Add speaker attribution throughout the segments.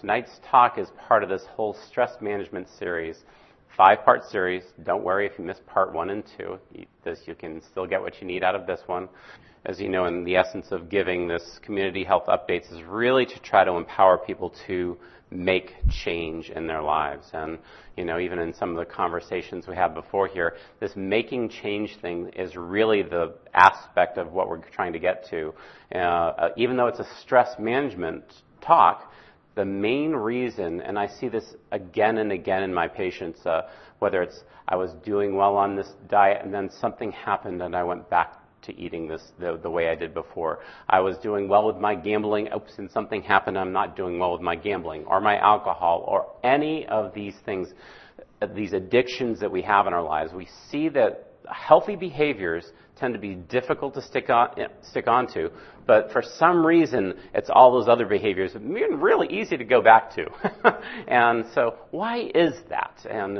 Speaker 1: Tonight's talk is part of this whole stress management series, 5-part series. Don't worry if you missed part 1 and 2. You can still get what you need out of this one. As you know, in the essence of giving this community health updates is really to try to empower people to make change in their lives. And, even in some of the conversations we had before here, this making change thing is really the aspect of what we're trying to get to. Even though it's a stress management talk, the main reason, and I see this again and again in my patients, whether it's I was doing well on this diet and then something happened and I went back to eating this the way I did before. I was doing well with my gambling, oops, and something happened, I'm not doing well with my gambling, or my alcohol, or any of these things, these addictions that we have in our lives. We see that healthy behaviors tend to be difficult to stick onto, but for some reason, it's all those other behaviors that are really easy to go back to. And so, why is that?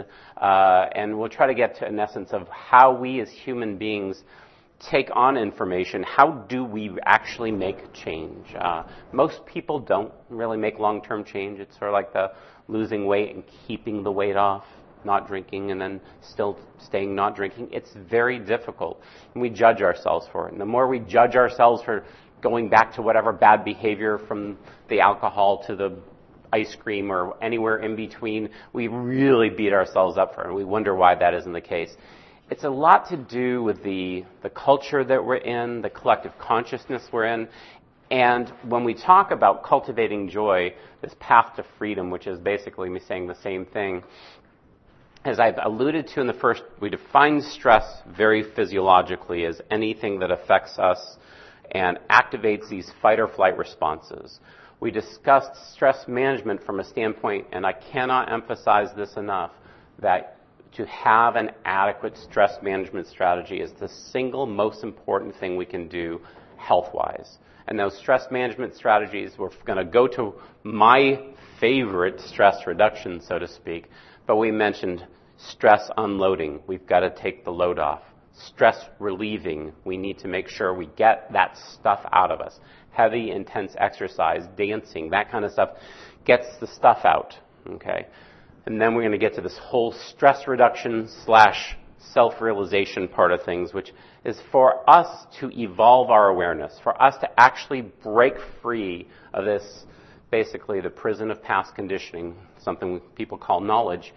Speaker 1: And we'll try to get to an essence of how we as human beings take on information. How do we actually make change? Most people don't really make long-term change. It's sort of like the losing weight and keeping the weight off, not drinking, and then still staying not drinking. It's very difficult. And we judge ourselves for it. And the more we judge ourselves for going back to whatever bad behavior from the alcohol to the ice cream or anywhere in between, we really beat ourselves up for it. And we wonder why that isn't the case. It's a lot to do with the culture that we're in, the collective consciousness we're in. And when we talk about cultivating joy, this path to freedom, which is basically me saying the same thing, as I've alluded to in the first, we define stress very physiologically as anything that affects us and activates these fight or flight responses. We discussed stress management from a standpoint, and I cannot emphasize this enough, that to have an adequate stress management strategy is the single most important thing we can do health-wise. And those stress management strategies, we're going to go to my favorite stress reduction, so to speak, but we mentioned stress unloading. We've got to take the load off. Stress relieving. We need to make sure we get that stuff out of us. Heavy, intense exercise, dancing, that kind of stuff gets the stuff out. Okay? And then we're going to get to this whole stress reduction / self-realization part of things, which is for us to evolve our awareness, for us to actually break free of this, basically the prison of past conditioning, something people call knowledge,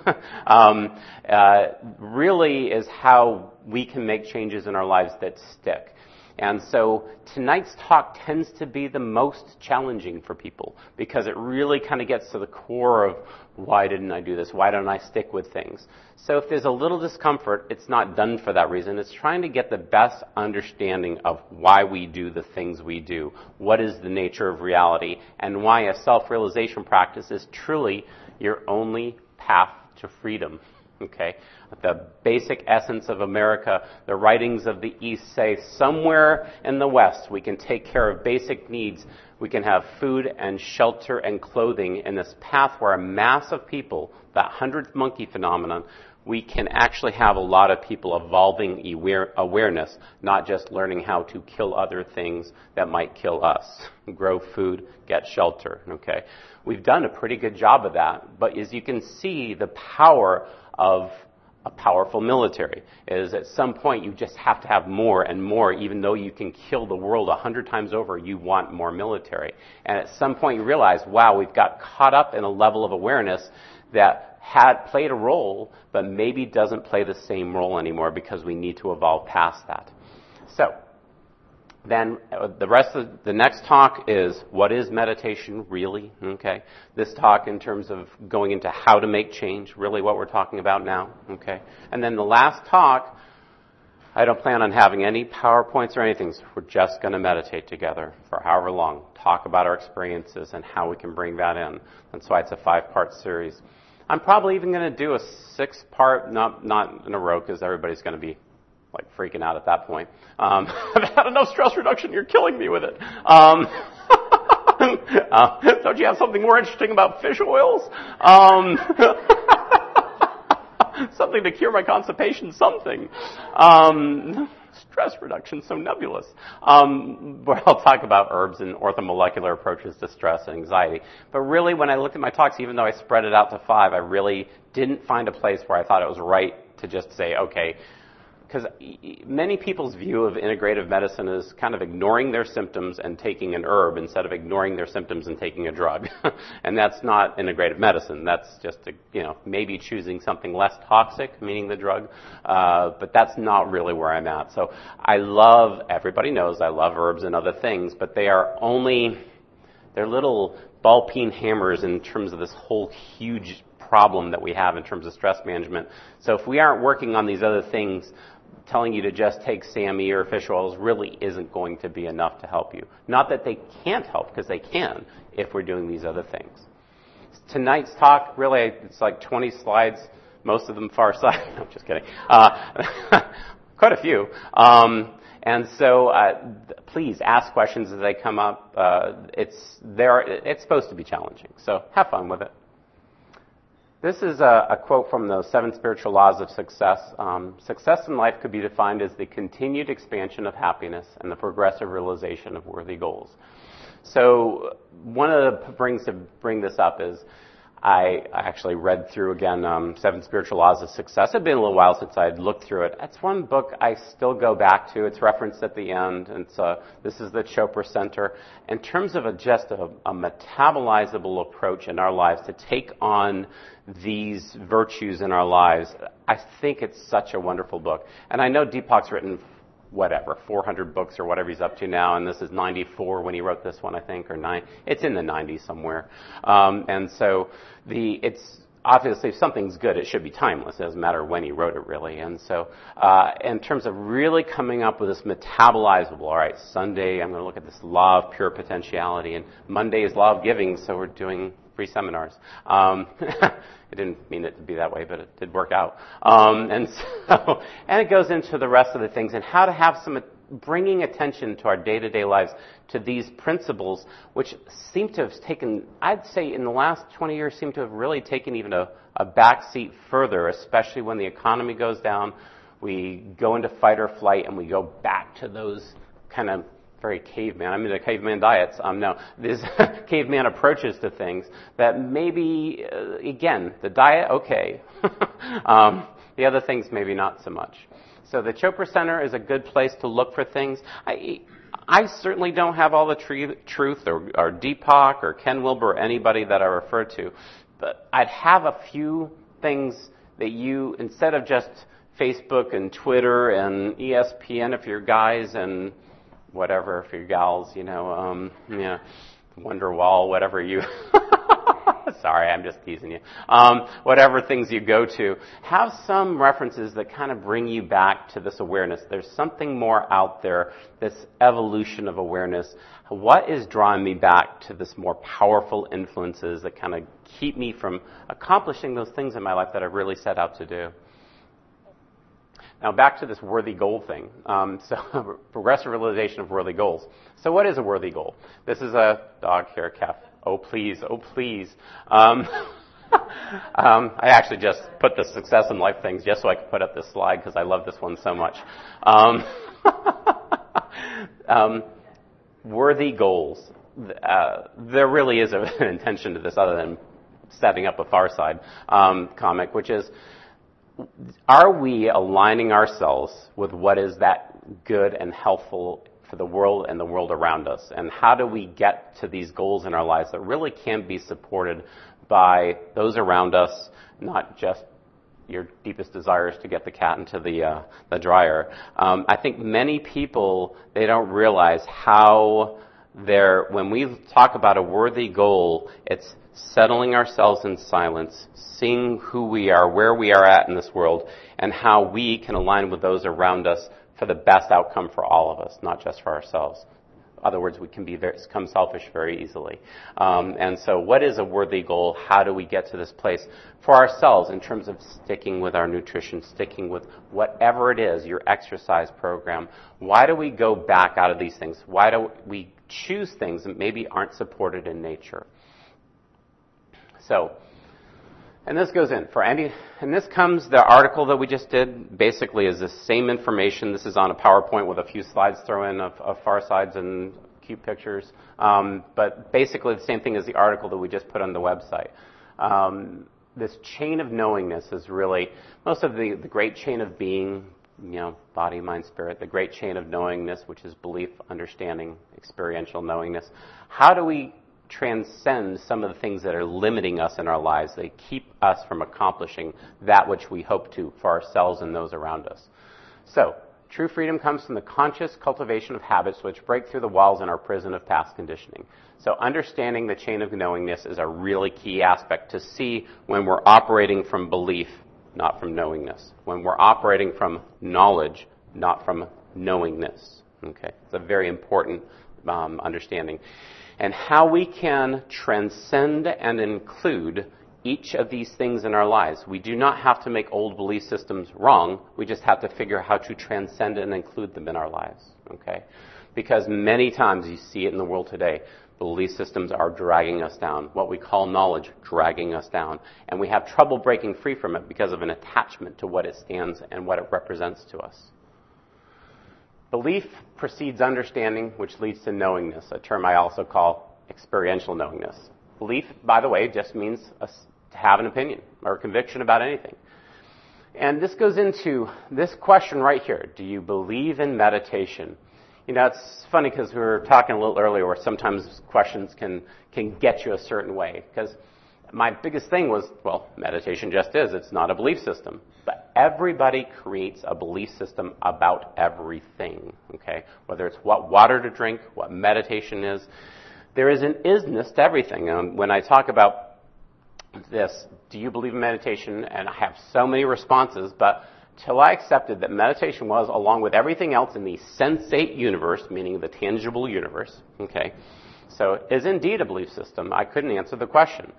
Speaker 1: really is how we can make changes in our lives that stick. And so tonight's talk tends to be the most challenging for people because it really kind of gets to the core of why didn't I do this? Why don't I stick with things? So if there's a little discomfort, it's not done for that reason. It's trying to get the best understanding of why we do the things we do. What is the nature of reality? And why a self-realization practice is truly your only path to freedom. Okay? The basic essence of America, the writings of the East say somewhere in the West we can take care of basic needs. We can have food and shelter and clothing in this path where a mass of people, that 100th monkey phenomenon, we can actually have a lot of people evolving awareness, not just learning how to kill other things that might kill us. Grow food, get shelter. Okay? We've done a pretty good job of that, but as you can see, the power of a powerful military is at some point you just have to have more and more. Even though you can kill the world 100 times over, you want more military. And at some point you realize, wow, we've got caught up in a level of awareness that had played a role, but maybe doesn't play the same role anymore because we need to evolve past that. So then the rest of the next talk is, what is meditation really? Okay. This talk in terms of going into how to make change, really what we're talking about now. Okay. And then the last talk, I don't plan on having any PowerPoints or anything. So we're just going to meditate together for however long, talk about our experiences and how we can bring that in. That's why it's a 5-part series. I'm probably even going to do a 6-part, not in a row, because everybody's going to be like freaking out at that point. I've had enough stress reduction, you're killing me with it. Don't you have something more interesting about fish oils? Something to cure my constipation, something. Stress reduction, so nebulous. Where I'll talk about herbs and orthomolecular approaches to stress and anxiety. But really, when I looked at my talks, even though I spread it out to 5, I really didn't find a place where I thought it was right to just say, okay, because many people's view of integrative medicine is kind of ignoring their symptoms and taking an herb instead of ignoring their symptoms and taking a drug. And that's not integrative medicine. That's just, maybe choosing something less toxic, meaning the drug. But that's not really where I'm at. So everybody knows I love herbs and other things, but they're little ball-peen hammers in terms of this whole huge problem that we have in terms of stress management. So if we aren't working on these other things, telling you to just take SAMe or fish oils really isn't going to be enough to help you. Not that they can't help, because they can if we're doing these other things. Tonight's talk, really, it's like 20 slides, most of them far side. No, just kidding. Quite a few. And so please ask questions as they come up. It's supposed to be challenging, so have fun with it. This is a quote from the 7 Spiritual Laws of Success. Success in life could be defined as the continued expansion of happiness and the progressive realization of worthy goals. So one of the things to bring this up is I actually read through again 7 Spiritual Laws of Success. It had been a little while since I had looked through it. It's one book I still go back to. It's referenced at the end. This is the Chopra Center. In terms of just a metabolizable approach in our lives to take on these virtues in our lives, I think it's such a wonderful book. And I know Deepak's written 400 books or whatever he's up to now, and this is 94 when he wrote this one, I think, or 9. It's in the 90s somewhere. And so it's obviously if something's good, it should be timeless. It doesn't matter when he wrote it, really. And so in terms of really coming up with this metabolizable, all right, Sunday I'm going to look at this law of pure potentiality, and Monday is law of giving, so we're doing free seminars. I didn't mean it to be that way, but it did work out. And it goes into the rest of the things and how to have some bringing attention to our day-to-day lives to these principles, which seem to have taken, I'd say in the last 20 years, seem to have really taken even a backseat further, especially when the economy goes down. We go into fight or flight and we go back to those kind of very caveman. I'm into caveman diets. No, these caveman approaches to things that maybe, again, the diet, okay. The other things, maybe not so much. So the Chopra Center is a good place to look for things. I certainly don't have all the truth, or Deepak, or Ken Wilber, or anybody that I refer to, but I'd have a few things that you, instead of just Facebook and Twitter and ESPN if you're guys, and whatever if you're gals, Wonderwall, whatever you... Sorry, I'm just teasing you. Whatever things you go to, have some references that kind of bring you back to this awareness. There's something more out there, this evolution of awareness. What is drawing me back to this more powerful influences that kind of keep me from accomplishing those things in my life that I really set out to do? Now back to this worthy goal thing. So progressive realization of worthy goals. So what is a worthy goal? This is a dog here, Kef. Oh please, oh please. I actually just put the success in life things just so I could put up this slide because I love this one so much. Worthy goals. There really is an intention to this other than setting up a Far Side comic, which is, are we aligning ourselves with what is that good and helpful for the world and the world around us? And how do we get to these goals in our lives that really can be supported by those around us, not just your deepest desires to get the cat into the dryer? I think many people, they don't realize how when we talk about a worthy goal, it's settling ourselves in silence, seeing who we are, where we are at in this world, and how we can align with those around us for the best outcome for all of us, not just for ourselves. In other words, we can become selfish very easily. And so what is a worthy goal? How do we get to this place for ourselves in terms of sticking with our nutrition, sticking with whatever it is, your exercise program? Why do we go back out of these things? Why do we choose things that maybe aren't supported in nature? So, And this goes in for any, and this comes, the article that we just did basically is the same information. This is on a PowerPoint with a few slides thrown in of far sides and cute pictures. But basically the same thing as the article that we just put on the website. This chain of knowingness is really, most of the great chain of being, body, mind, spirit, the great chain of knowingness, which is belief, understanding, experiential knowingness. How do we transcend some of the things that are limiting us in our lives? They keep us from accomplishing that which we hope to for ourselves and those around us. So, true freedom comes from the conscious cultivation of habits which break through the walls in our prison of past conditioning. So understanding the chain of knowingness is a really key aspect to see when we're operating from belief, not from knowingness. When we're operating from knowledge, not from knowingness. Okay, it's a very important understanding. And how we can transcend and include each of these things in our lives. We do not have to make old belief systems wrong. We just have to figure out how to transcend and include them in our lives. Okay? Because many times you see it in the world today, belief systems are dragging us down. What we call knowledge, dragging us down. And we have trouble breaking free from it because of an attachment to what it stands and what it represents to us. Belief precedes understanding, which leads to knowingness, a term I also call experiential knowingness. Belief, by the way, just means to have an opinion or a conviction about anything. And this goes into this question right here. Do you believe in meditation? It's funny because we were talking a little earlier where sometimes questions can get you a certain way. Because my biggest thing was, meditation just is. It's not a belief system. But everybody creates a belief system about everything, okay? Whether it's what water to drink, what meditation is. There is an isness to everything. When I talk about this, do you believe in meditation? And I have so many responses, but till I accepted that meditation was, along with everything else in the sensate universe, meaning the tangible universe, okay, so is indeed a belief system, I couldn't answer the question.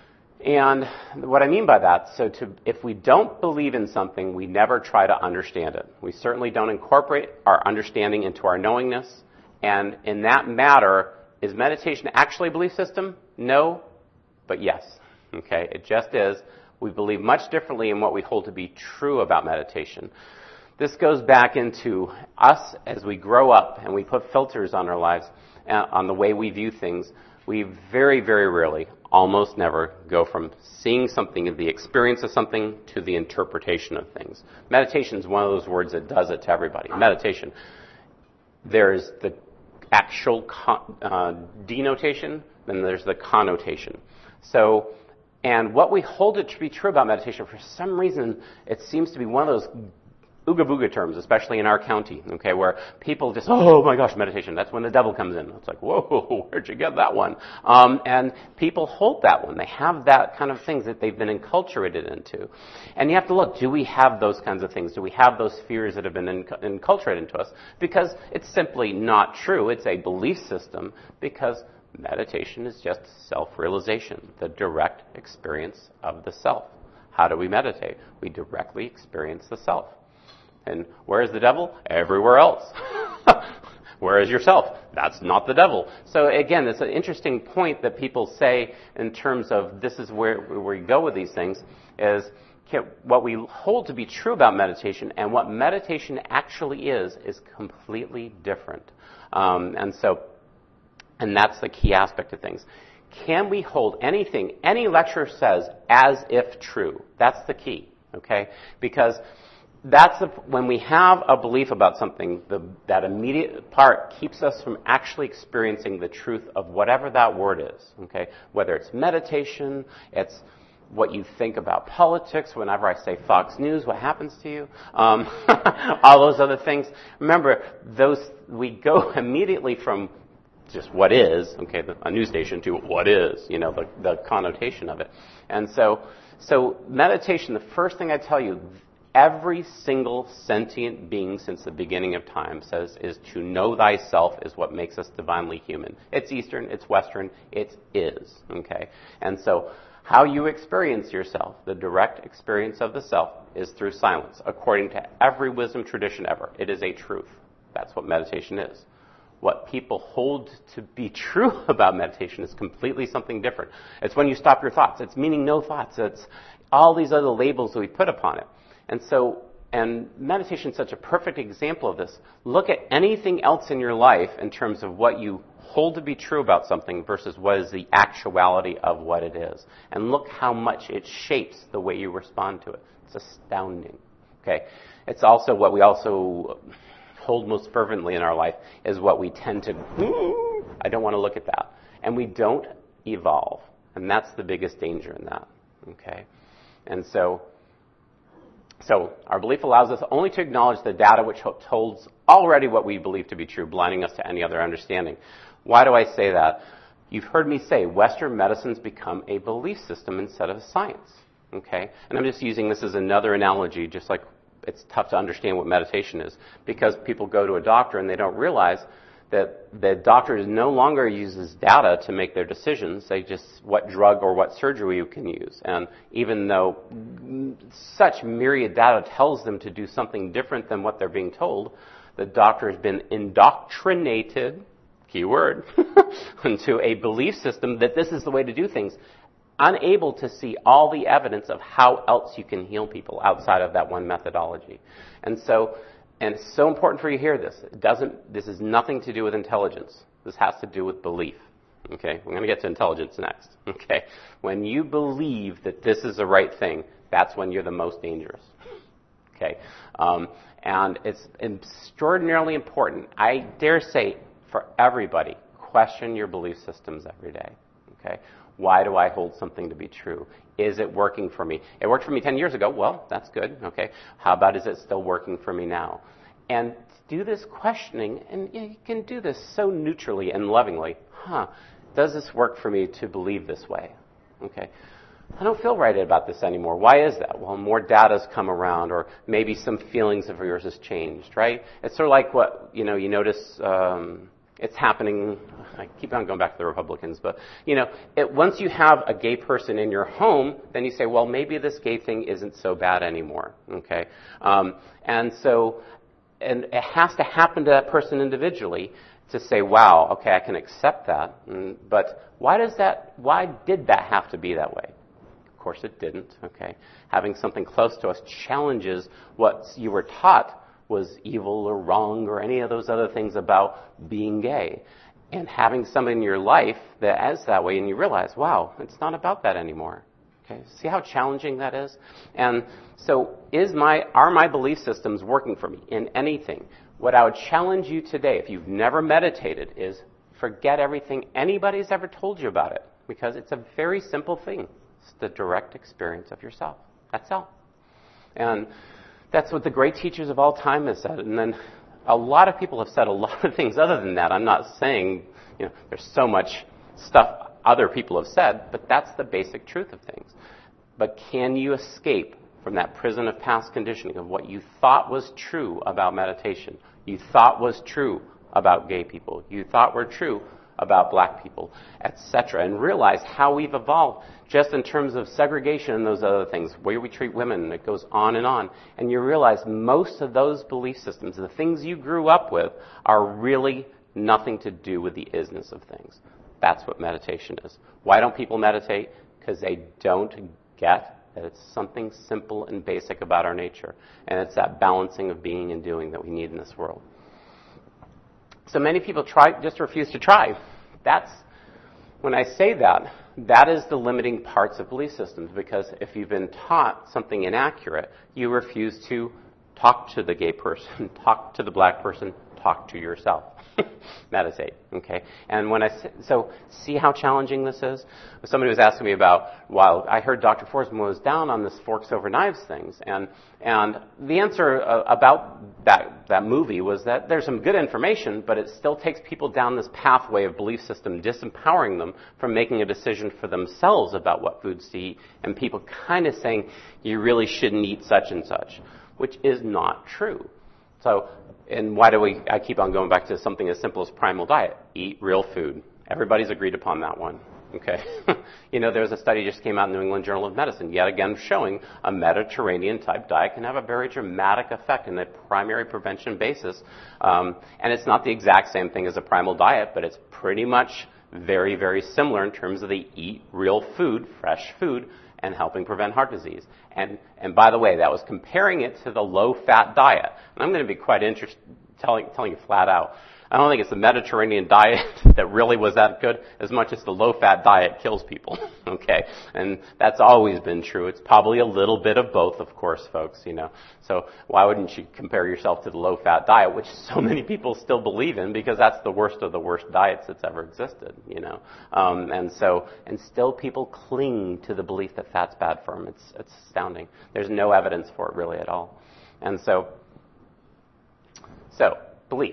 Speaker 1: And what I mean by that, if we don't believe in something, we never try to understand it. We certainly don't incorporate our understanding into our knowingness. And in that matter, is meditation actually a belief system? No, but yes. Okay, it just is. We believe much differently in what we hold to be true about meditation. This goes back into us as we grow up and we put filters on our lives, on the way we view things. We very, very rarely, almost never, go from seeing something, the experience of something, to the interpretation of things. Meditation is one of those words that does it to everybody. Meditation. There's the actual denotation, then there's the connotation. So, and what we hold it to be true about meditation, for some reason, it seems to be one of those ooga booga terms, especially in our county, okay, where people just, oh my gosh, meditation, that's when the devil comes in. It's like, whoa, where'd you get that one? And people hold that one. They have that kind of things that they've been enculturated into. And you have to look, do we have those kinds of things? Do we have those fears that have been enculturated into us? Because it's simply not true. It's a belief system, because meditation is just self-realization, the direct experience of the self. How do we meditate? We directly experience the self. And where is the devil? Everywhere else. Where is yourself? That's not the devil. So again, it's an interesting point that people say in terms of this is where we go with these things, is what we hold to be true about meditation and what meditation actually is completely different. And that's the key aspect of things. Can we hold anything any lecturer says as if true? That's the key, okay? Because when we have a belief about something, that immediate part keeps us from actually experiencing the truth of whatever that word is, okay? Whether it's meditation, it's what you think about politics. Whenever I say Fox News, what happens to you? All those other things. Remember, we go immediately from just what is, okay, a news station, to what is, the connotation of it. And so meditation, the first thing I tell you, every single sentient being since the beginning of time says is to know thyself is what makes us divinely human. It's Eastern, it's Western, it is, okay? And so how you experience yourself, the direct experience of the self, is through silence, according to every wisdom tradition ever. It is a truth. That's what meditation is. What people hold to be true about meditation is completely something different. It's when you stop your thoughts. It's meaning no thoughts. It's all these other labels that we put upon it. And meditation is such a perfect example of this. Look at anything else in your life in terms of what you hold to be true about something versus what is the actuality of what it is. And look how much it shapes the way you respond to it. It's astounding. Okay? It's also what we also hold most fervently in our life is what we tend to, I don't want to look at that. And we don't evolve. And that's the biggest danger in that. Okay? And so our belief allows us only to acknowledge the data which holds already what we believe to be true, blinding us to any other understanding. Why do I say that? You've heard me say Western medicine's become a belief system instead of science. Okay? And I'm just using this as another analogy, just like it's tough to understand what meditation is, because people go to a doctor and they don't realize that the doctor no longer uses data to make their decisions. They just, what drug or what surgery you can use. And even though such myriad data tells them to do something different than what they're being told, the doctor has been indoctrinated, key word, into a belief system that this is the way to do things, unable to see all the evidence of how else you can heal people outside of that one methodology. And it's so important for you to hear this. This is nothing to do with intelligence. This has to do with belief. Okay? We're going to get to intelligence next. Okay? When you believe that this is the right thing, that's when you're the most dangerous. Okay? And it's extraordinarily important. I dare say, for everybody, question your belief systems every day. Okay? Why do I hold something to be true? Is it working for me? It worked for me 10 years ago. Well, that's good. Okay. How about is it still working for me now? And do this questioning, and you can do this so neutrally and lovingly. Does this work for me to believe this way? Okay. I don't feel right about this anymore. Why is that? Well, more data's come around, or maybe some feelings of yours has changed, right? It's sort of like what, you notice, it's happening. I keep on going back to the Republicans, but, once you have a gay person in your home, then you say, well, maybe this gay thing isn't so bad anymore, okay? And it has to happen to that person individually to say, wow, okay, I can accept that, but why did that have to be that way? Of course it didn't, okay? Having something close to us challenges what you were taught was evil or wrong or any of those other things about being gay. And having somebody in your life that is that way, and you realize, wow, it's not about that anymore. Okay, see how challenging that is? And so are my belief systems working for me in anything? What I would challenge you today, if you've never meditated, is forget everything anybody's ever told you about it. Because it's a very simple thing. It's the direct experience of yourself. That's all. And that's what the great teachers of all time have said. And then a lot of people have said a lot of things other than that. I'm not saying, there's so much stuff other people have said, but that's the basic truth of things. But can you escape from that prison of past conditioning of what you thought was true about meditation, you thought was true about gay people, you thought were true about black people, etc., and realize how we've evolved just in terms of segregation and those other things, the way we treat women, and it goes on. And you realize most of those belief systems, the things you grew up with, are really nothing to do with the isness of things. That's what meditation is. Why don't people meditate? Because they don't get that it's something simple and basic about our nature. And it's that balancing of being and doing that we need in this world. So many people just refuse to try. When I say that is the limiting parts of belief systems, because if you've been taught something inaccurate, you refuse to talk to the gay person, talk to the black person, talk to yourself. Meditate, okay? And so see how challenging this is? Somebody was asking me about, I heard Dr. Forsman was down on this forks over knives things, and the answer about that movie was that there's some good information, but it still takes people down this pathway of belief system, disempowering them from making a decision for themselves about what foods to eat, and people kind of saying, you really shouldn't eat such and such, which is not true. So, and why do I keep on going back to something as simple as primal diet? Eat real food. Everybody's agreed upon that one. Okay. There's a study just came out in the New England Journal of Medicine, yet again showing a Mediterranean type diet can have a very dramatic effect in the primary prevention basis. And it's not the exact same thing as a primal diet, but it's pretty much very, very similar in terms of they eat real food, fresh food, and helping prevent heart disease. And by the way, that was comparing it to the low-fat diet. And I'm going to be quite interested, telling you flat out, I don't think it's the Mediterranean diet that really was that good as much as the low-fat diet kills people, okay? And that's always been true. It's probably a little bit of both, of course, folks, So why wouldn't you compare yourself to the low-fat diet, which so many people still believe in because that's the worst of the worst diets that's ever existed, And still people cling to the belief that fat's bad for them. It's astounding. There's no evidence for it really at all. And so belief.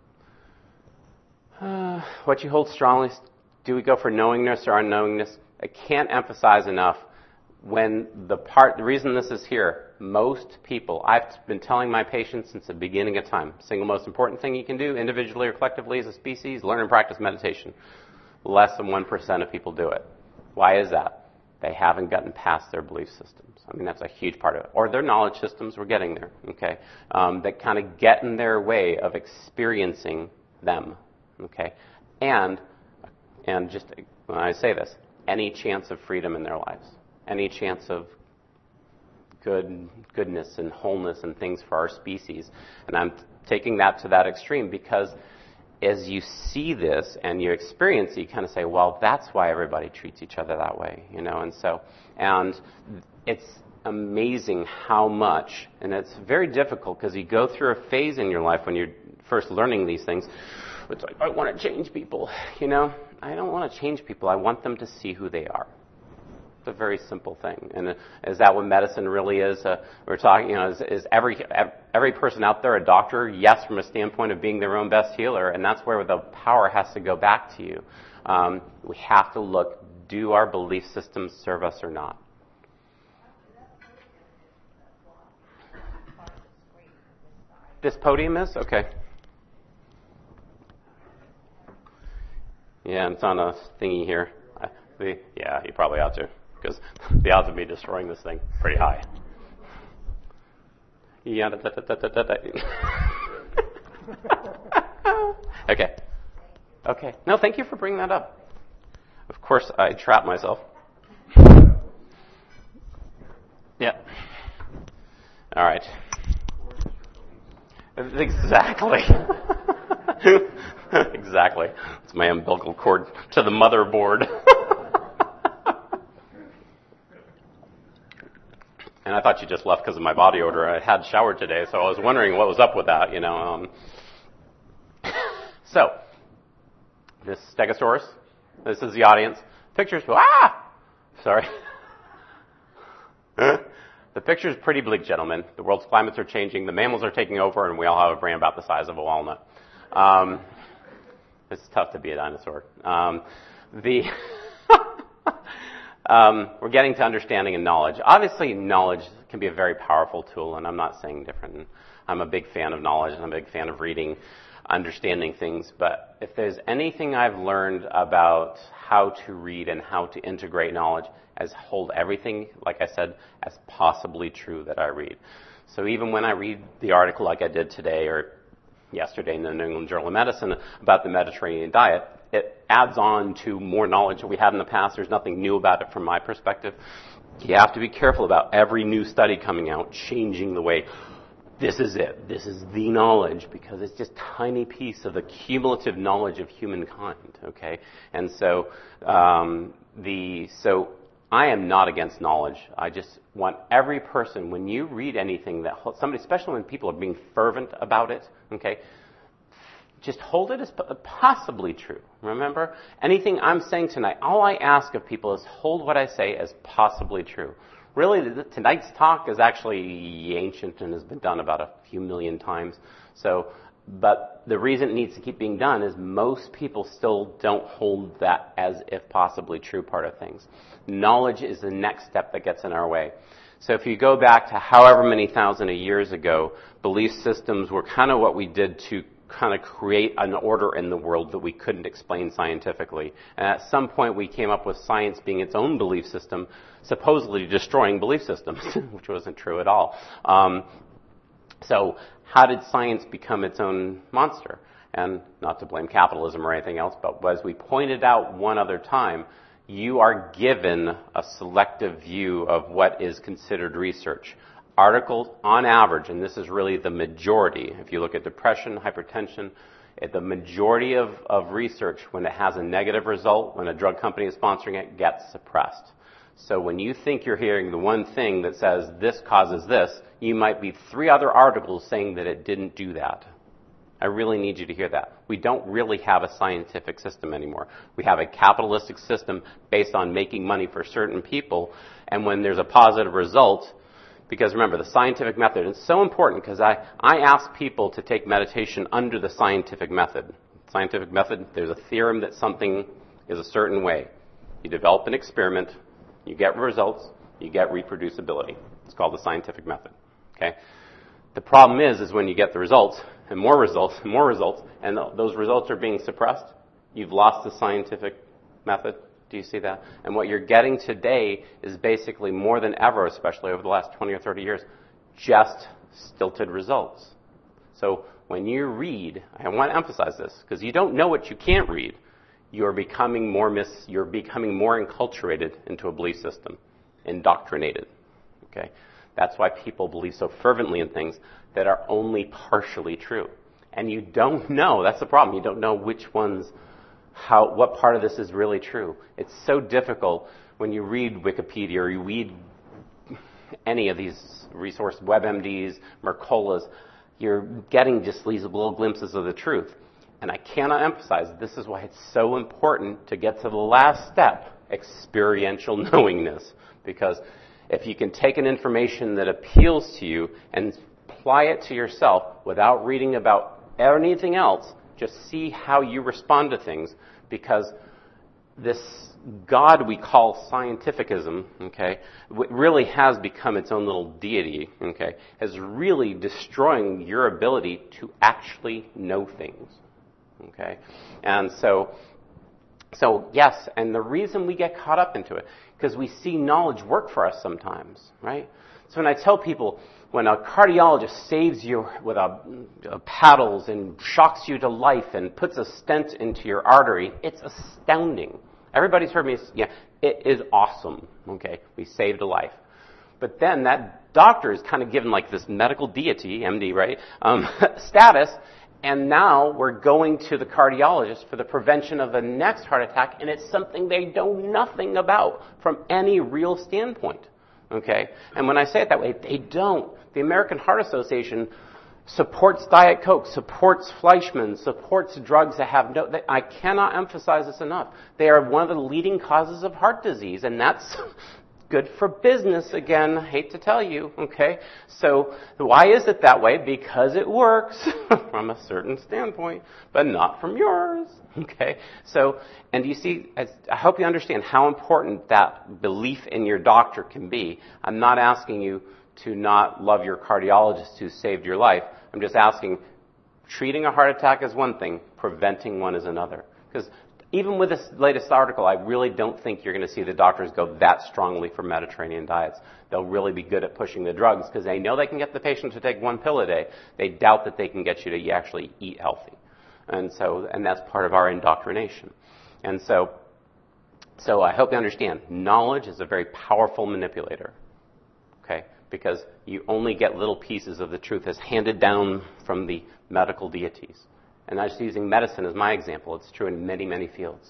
Speaker 1: What you hold strongly, do we go for knowingness or unknowingness? I can't emphasize enough the reason this is here, most people, I've been telling my patients since the beginning of time, single most important thing you can do individually or collectively as a species, learn and practice meditation. Less than 1% of people do it. Why is that? They haven't gotten past their belief systems. I mean, that's a huge part of it. Or their knowledge systems, we're getting there, okay? That kind of get in their way of experiencing them. Okay, and just when I say this, any chance of freedom in their lives, any chance of goodness and wholeness and things for our species, and I'm taking that to that extreme because as you see this and you experience it, you kind of say, well, that's why everybody treats each other that way, and it's amazing how much, and it's very difficult because you go through a phase in your life when you're first learning these things. It's like, I want to change people, I don't want to change people. I want them to see who they are. It's a very simple thing. And is that what medicine really is? We're talking, is every person out there a doctor? Yes, from a standpoint of being their own best healer. And that's where the power has to go back to you. We have to look, do our belief systems serve us or not? This podium is? Okay. Yeah, it's on a thingy here. Yeah, you probably ought to, because the odds of me destroying this thing pretty high. Yeah. Okay. No, thank you for bringing that up. Of course, I trapped myself. Yeah. All right. Exactly. Exactly. It's my umbilical cord to the motherboard. And I thought you just left because of my body odor. I had showered today, so I was wondering what was up with that, So, this Stegosaurus, this is the audience. Pictures, sorry. The picture's pretty bleak, gentlemen. The world's climates are changing, the mammals are taking over, and we all have a brain about the size of a walnut. It's tough to be a dinosaur. We're getting to understanding and knowledge. Obviously, knowledge can be a very powerful tool, and I'm not saying different. I'm a big fan of knowledge, and I'm a big fan of reading, understanding things. But if there's anything I've learned about how to read and how to integrate knowledge, is hold everything, like I said, as possibly true that I read. So even when I read the article like I did today or yesterday in the New England Journal of Medicine about the Mediterranean diet, it adds on to more knowledge that we had in the past. There's nothing new about it from my perspective. You have to be careful about every new study coming out changing the way, this is it, this is the knowledge, because it's just a tiny piece of the cumulative knowledge of humankind, okay? And so, so I am not against knowledge. I just want every person, when you read anything that somebody, especially when people are being fervent about it, okay, just hold it as possibly true. Remember, anything I'm saying tonight, all I ask of people is hold what I say as possibly true. Really, tonight's talk is actually ancient and has been done about a few million times. So, but the reason it needs to keep being done is most people still don't hold that as if possibly true part of things. Knowledge is the next step that gets in our way. So if you go back to however many thousand of years ago, belief systems were kind of what we did to kind of create an order in the world that we couldn't explain scientifically. And at some point we came up with science being its own belief system, supposedly destroying belief systems, which wasn't true at all. So how did science become its own monster? And not to blame capitalism or anything else, but as we pointed out one other time, you are given a selective view of what is considered research. Articles, on average, and this is really the majority, if you look at depression, hypertension, the majority of research, when it has a negative result, when a drug company is sponsoring it, gets suppressed. So when you think you're hearing the one thing that says this causes this, you might be 3 other articles saying that it didn't do that. I really need you to hear that. We don't really have a scientific system anymore. We have a capitalistic system based on making money for certain people, and when there's a positive result, because remember, the scientific method is so important because I ask people to take meditation under the scientific method. Scientific method, there's a theorem that something is a certain way. You develop an experiment, you get results, you get reproducibility. It's called the scientific method. Okay? The problem is when you get the results, and more results, and those results are being suppressed, you've lost the scientific method. Do you see that? And what you're getting today is basically more than ever, especially over the last 20 or 30 years, just stilted results. So when you read, I want to emphasize this, because you don't know what you can't read. You're becoming more enculturated into a belief system, indoctrinated. Okay? That's why people believe so fervently in things that are only partially true. And you don't know, that's the problem, you don't know which ones, what part of this is really true. It's so difficult when you read Wikipedia or you read any of these resources, WebMDs, Mercolas, you're getting just these little glimpses of the truth. And I cannot emphasize, this is why it's so important to get to the last step, experiential knowingness. Because if you can take an information that appeals to you and apply it to yourself without reading about anything else, just see how you respond to things, because this God we call scientificism, okay, really has become its own little deity, okay, is really destroying your ability to actually know things, okay? And so yes, and the reason we get caught up into it, because we see knowledge work for us sometimes, right? So when I tell people, when a cardiologist saves you with paddles and shocks you to life and puts a stent into your artery, it's astounding. Everybody's heard me, yeah, it is awesome, okay? We saved a life. But then that doctor is kind of given like this medical deity, MD, right, status, and now we're going to the cardiologist for the prevention of the next heart attack, and it's something they know nothing about from any real standpoint. Okay? And when I say it that way, they don't. The American Heart Association supports Diet Coke, supports Fleischmann, supports drugs that have no... I cannot emphasize this enough. They are one of the leading causes of heart disease, and that's good for business, again, I hate to tell you, okay? So why is it that way? Because it works from a certain standpoint, but not from yours, okay? So, and you see, I hope you understand how important that belief in your doctor can be. I'm not asking you to not love your cardiologist who saved your life. I'm just asking, treating a heart attack is one thing, preventing one is another. Because even with this latest article, I really don't think you're going to see the doctors go that strongly for Mediterranean diets. They'll really be good at pushing the drugs because they know they can get the patient to take 1 pill a day. They doubt that they can get you to actually eat healthy. And that's part of our indoctrination. And so I hope you understand, knowledge is a very powerful manipulator. Okay? Because you only get little pieces of the truth as handed down from the medical deities. And I'm just using medicine as my example. It's true in many, many fields.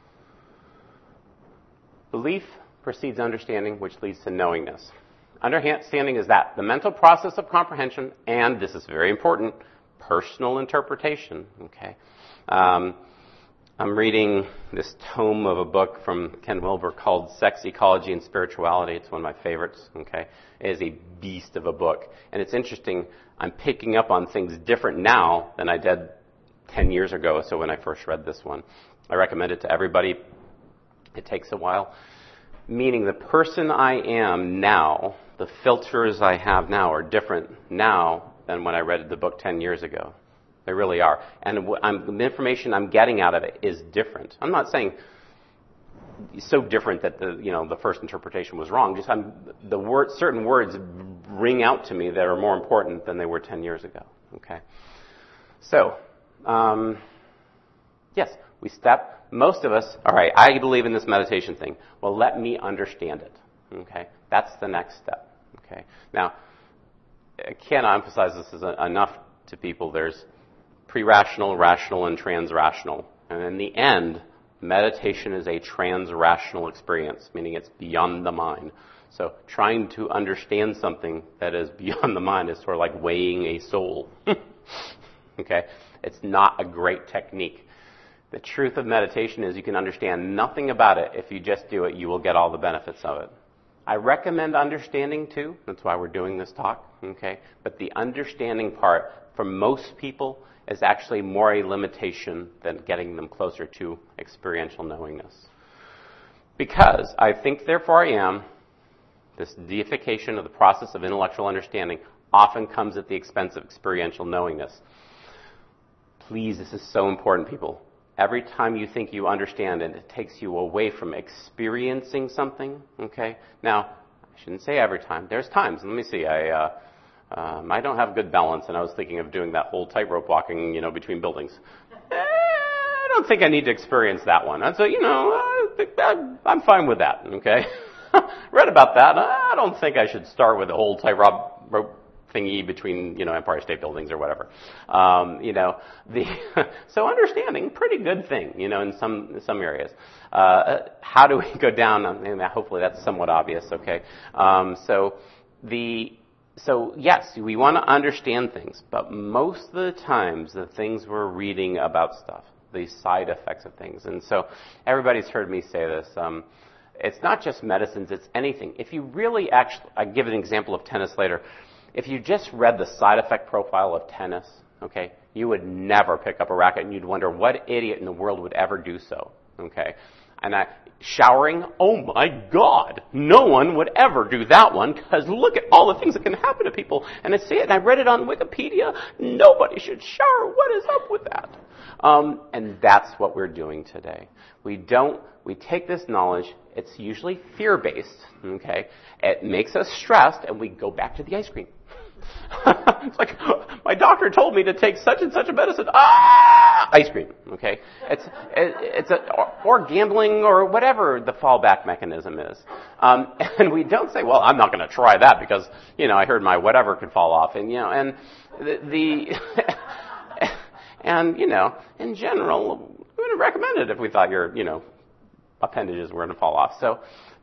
Speaker 1: Belief precedes understanding, which leads to knowingness. Understanding is that, the mental process of comprehension, and this is very important, personal interpretation. Okay, I'm reading this tome of a book from Ken Wilber called Sex, Ecology, and Spirituality. It's one of my favorites. Okay, it is a beast of a book. And it's interesting, I'm picking up on things different now than I did 10 years ago, so when I first read this one. I recommend it to everybody. It takes a while. Meaning the person I am now, the filters I have now are different now than when I read the book 10 years ago. They really are. And the information I'm getting out of it is different. I'm not saying so different that the first interpretation was wrong. Just certain words ring out to me that are more important than they were 10 years ago. Okay? So, yes, we step most of us, all right, I believe in this meditation thing. Well, let me understand it. Okay? That's the next step. Okay? Now, I cannot emphasize this enough to people. There's pre-rational, rational, and trans-rational. And in the end, meditation is a trans-rational experience, meaning it's beyond the mind. So trying to understand something that is beyond the mind is sort of like weighing a soul. Okay? It's not a great technique. The truth of meditation is you can understand nothing about it. If you just do it, you will get all the benefits of it. I recommend understanding too. That's why we're doing this talk. Okay? But the understanding part, for most people, is actually more a limitation than getting them closer to experiential knowingness. Because I think, therefore I am, this deification of the process of intellectual understanding often comes at the expense of experiential knowingness. Please, this is so important, people. Every time you think you understand it, it takes you away from experiencing something. Okay? Now, I shouldn't say every time. There's times. Let me see. I don't have good balance, and I was thinking of doing that whole tightrope walking, between buildings. I don't think I need to experience that one. So, I'm fine with that. Okay? Read about that. I don't think I should start with the whole tightrope thingy between, Empire State Buildings or whatever. So understanding, pretty good thing, in some areas. How do we go down? Hopefully that's somewhat obvious, okay? So yes, we want to understand things, but most of the times the things we're reading about stuff, the side effects of things. And so everybody's heard me say this. It's not just medicines, it's anything. If you really I give an example of tennis later. If you just read the side effect profile of tennis, okay, you would never pick up a racket and you'd wonder what idiot in the world would ever do so, okay? And showering, oh my God, no one would ever do that one because look at all the things that can happen to people. And I see it and I read it on Wikipedia, nobody should shower, what is up with that? And that's what we're doing today. We take this knowledge, it's usually fear-based, okay? It makes us stressed and we go back to the ice cream. It's like, my doctor told me to take such and such a medicine. Ice cream, okay? Or gambling or whatever the fallback mechanism is. And we don't say, well, I'm not going to try that because, I heard my whatever could fall off. And, and, in general, we would recommend it if we thought your, appendages were going to fall off. So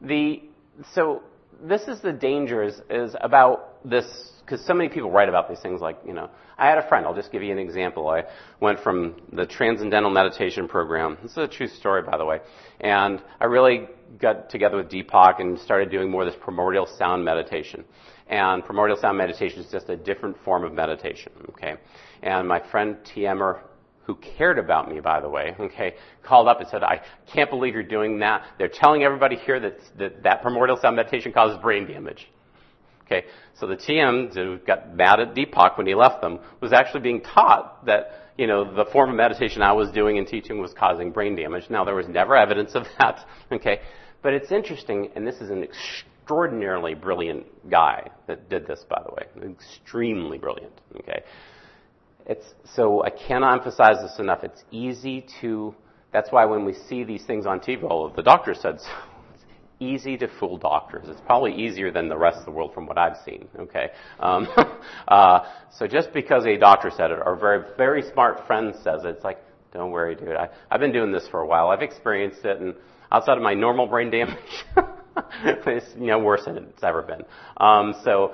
Speaker 1: this is the danger is about this, because so many people write about these things like, I had a friend, I'll just give you an example. I went from the Transcendental Meditation Program. This is a true story, by the way. And I really got together with Deepak and started doing more of this primordial sound meditation. And primordial sound meditation is just a different form of meditation, okay? And my friend T.M.er, who cared about me, by the way, okay, called up and said, I can't believe you're doing that. They're telling everybody here that primordial sound meditation causes brain damage. Okay, so the TM who got mad at Deepak when he left them was actually being taught that, the form of meditation I was doing and teaching was causing brain damage. Now, there was never evidence of that, okay? But it's interesting, and this is an extraordinarily brilliant guy that did this, by the way. Extremely brilliant, okay? So I cannot emphasize this enough. It's easy that's why when we see these things on TV, well, the doctor said so. It's easy to fool doctors. It's probably easier than the rest of the world from what I've seen, okay? So just because a doctor said it or a very, very smart friend says it, it's like, don't worry, dude. I've been doing this for a while. I've experienced it, and outside of my normal brain damage, it's worse than it's ever been. So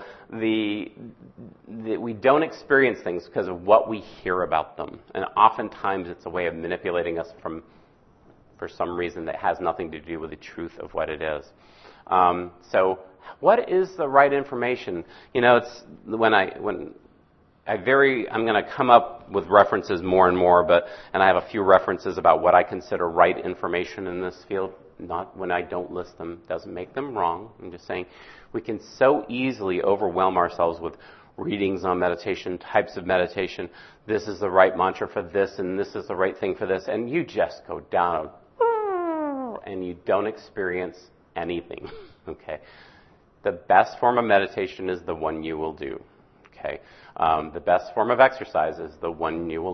Speaker 1: we don't experience things because of what we hear about them, and oftentimes it's a way of manipulating us for some reason that has nothing to do with the truth of what it is. So what is the right information? It's I'm going to come up with references more and more, and I have a few references about what I consider right information in this field. Not when I don't list them, doesn't make them wrong. I'm just saying we can so easily overwhelm ourselves with readings on meditation, types of meditation. This is the right mantra for this, and this is the right thing for this, and you just go down and you don't experience anything. Okay, the best form of meditation is the one you will do. Okay, the best form of exercise is the one you will do.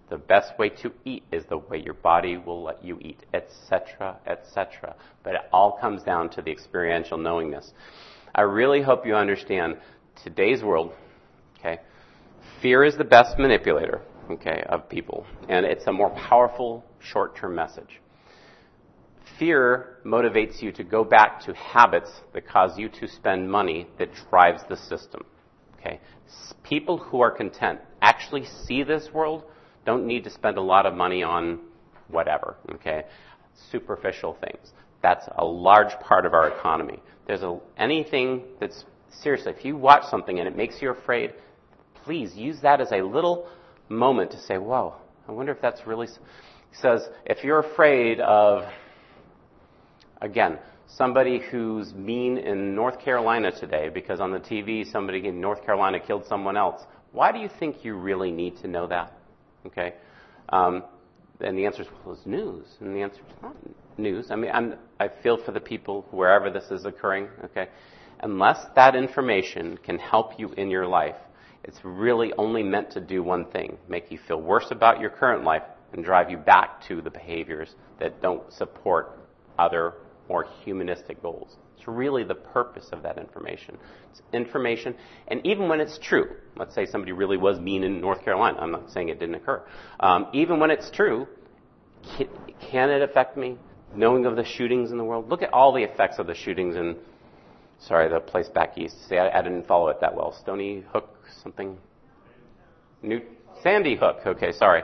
Speaker 1: The best way to eat is the way your body will let you eat, etc., etc. But it all comes down to the experiential knowingness. I really hope you understand today's world, okay? Fear is the best manipulator, okay, of people. And it's a more powerful short-term message. Fear motivates you to go back to habits that cause you to spend money that drives the system, okay? People who are content actually see this world, don't need to spend a lot of money on whatever, okay? Superficial things. That's a large part of our economy. There's anything that's, seriously, if you watch something and it makes you afraid, please use that as a little moment to say, whoa, I wonder if that's really... He says, if you're afraid of, again, somebody who's mean in North Carolina today because on the TV somebody in North Carolina killed someone else, why do you think you really need to know that? Okay? And the answer is, well, it's news. And the answer is not news. I mean, I feel for the people wherever this is occurring, okay? Unless that information can help you in your life, it's really only meant to do one thing, make you feel worse about your current life and drive you back to the behaviors that don't support other more humanistic goals. It's really the purpose of that information. It's information, and even when it's true, let's say somebody really was mean in North Carolina. I'm not saying it didn't occur. Even when it's true, can it affect me? Knowing of the shootings in the world? Look at all the effects of the shootings in, the place back east. See, I didn't follow it that well. Stony Hook, something? Sandy Hook. Okay, sorry.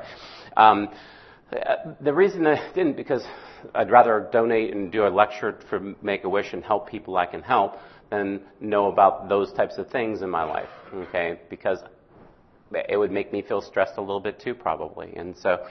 Speaker 1: The reason I didn't, because I'd rather donate and do a lecture for Make-A-Wish and help people I can help than know about those types of things in my life, okay? Because it would make me feel stressed a little bit too, probably. And so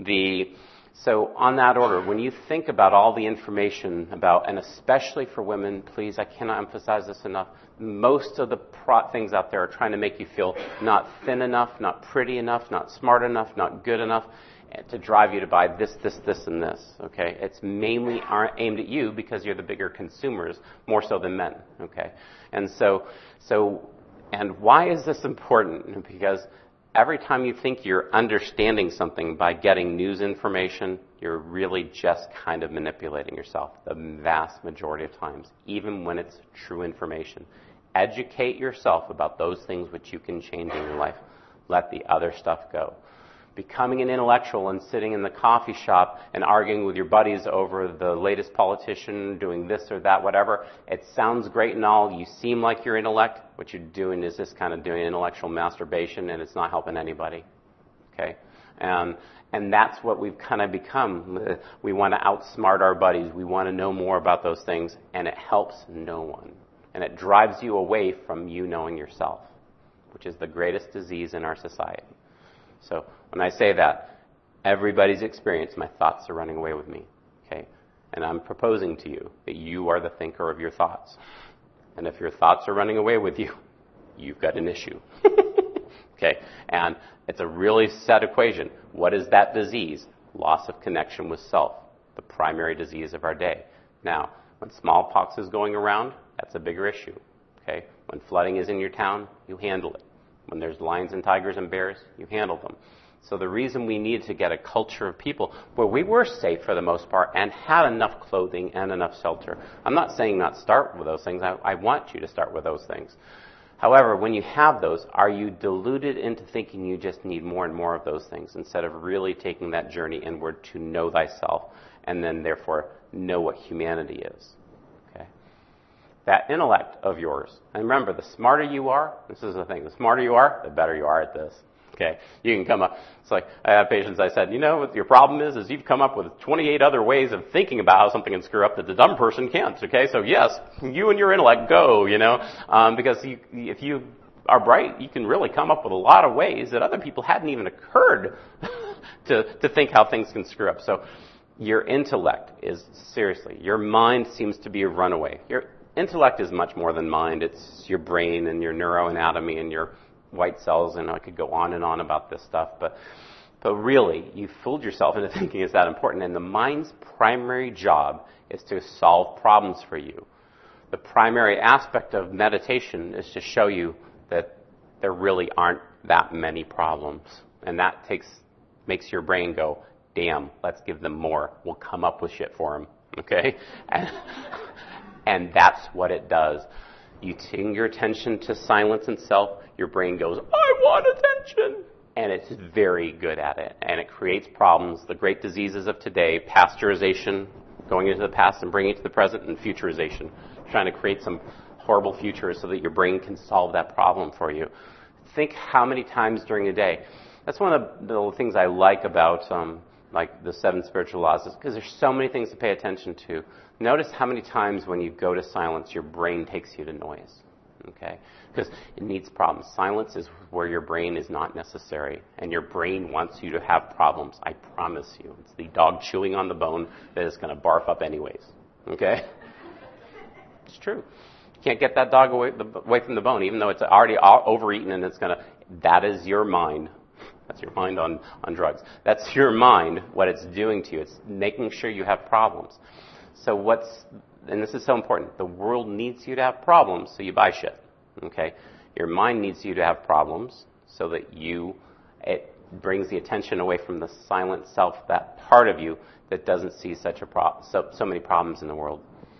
Speaker 1: on that order, when you think about all the information about, and especially for women, please, I cannot emphasize this enough, most of the things out there are trying to make you feel not thin enough, not pretty enough, not smart enough, not good enough, to drive you to buy this, and this, okay? It's mainly aimed at you because you're the bigger consumers, more so than men, okay? And and why is this important? Because every time you think you're understanding something by getting news information, you're really just kind of manipulating yourself the vast majority of times, even when it's true information. Educate yourself about those things which you can change in your life. Let the other stuff go. Becoming an intellectual and sitting in the coffee shop and arguing with your buddies over the latest politician doing this or that, whatever, it sounds great and all. You seem like you're intellect. What you're doing is just kind of doing intellectual masturbation, and it's not helping anybody. Okay? And that's what we've kind of become. We want to outsmart our buddies. We want to know more about those things, and it helps no one. And it drives you away from you knowing yourself, which is the greatest disease in our society. So when I say that, everybody's experience, my thoughts are running away with me, okay? And I'm proposing to you that you are the thinker of your thoughts. And if your thoughts are running away with you, you've got an issue, okay? And it's a really set equation. What is that disease? Loss of connection with self, the primary disease of our day. Now, when smallpox is going around, that's a bigger issue, okay? When flooding is in your town, you handle it. When there's lions and tigers and bears, you handle them. So the reason we need to get a culture of people where we were safe for the most part and had enough clothing and enough shelter. I'm not saying not start with those things. I want you to start with those things. However, when you have those, are you deluded into thinking you just need more and more of those things instead of really taking that journey inward to know thyself and then therefore know what humanity is? That intellect of yours. And remember, the smarter you are, this is the thing, the smarter you are, the better you are at this. Okay? You can come up, it's like, I have patients, I said, you know what your problem is you've come up with 28 other ways of thinking about how something can screw up that the dumb person can't. Okay? So yes, you and your intellect go, because if you are bright, you can really come up with a lot of ways that other people hadn't even occurred to think how things can screw up. So your intellect is, seriously, your mind seems to be a runaway. Your intellect is much more than mind. It's your brain and your neuroanatomy and your white cells, and I could go on and on about this stuff, but really, you fooled yourself into thinking it's that important, and the mind's primary job is to solve problems for you. The primary aspect of meditation is to show you that there really aren't that many problems, and that takes makes your brain go, damn, let's give them more. We'll come up with shit for them. Okay? And that's what it does. You turn your attention to silence and self, your brain goes, I want attention. And it's very good at it. And it creates problems. The great diseases of today, pasteurization, going into the past and bringing it to the present, and futurization, trying to create some horrible future so that your brain can solve that problem for you. Think how many times during a day. That's one of the things I like about like the 7 spiritual laws, is because there's so many things to pay attention to. Notice how many times when you go to silence, your brain takes you to noise. Okay? Because it needs problems. Silence is where your brain is not necessary, and your brain wants you to have problems. I promise you. It's the dog chewing on the bone that is going to barf up anyways. Okay? It's true. You can't get that dog away from the bone, even though it's already overeaten and it's going to... That is your mind. That's your mind on drugs. That's your mind, what it's doing to you. It's making sure you have problems. So and this is so important, the world needs you to have problems, so you buy shit. Okay? Your mind needs you to have problems so that it brings the attention away from the silent self, that part of you that doesn't see so many problems in the world.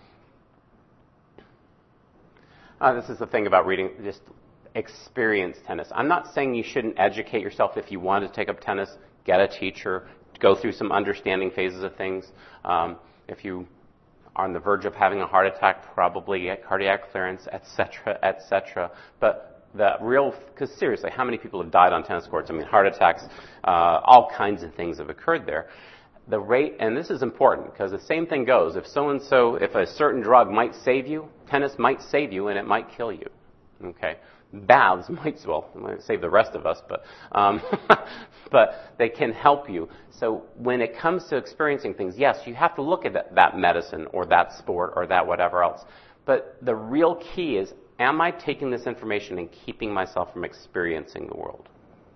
Speaker 1: This is the thing about reading, just experience tennis. I'm not saying you shouldn't educate yourself. If you want to take up tennis, get a teacher, go through some understanding phases of things. If you are on the verge of having a heart attack, probably get cardiac clearance, etc., etc. But because seriously, how many people have died on tennis courts? I mean, heart attacks, all kinds of things have occurred there. The rate, and this is important, because the same thing goes. If a certain drug might save you, tennis might save you, and it might kill you. Okay? Baths might save the rest of us, but they can help you. So when it comes to experiencing things, yes, you have to look at that medicine or that sport or that whatever else. But the real key is, am I taking this information and keeping myself from experiencing the world?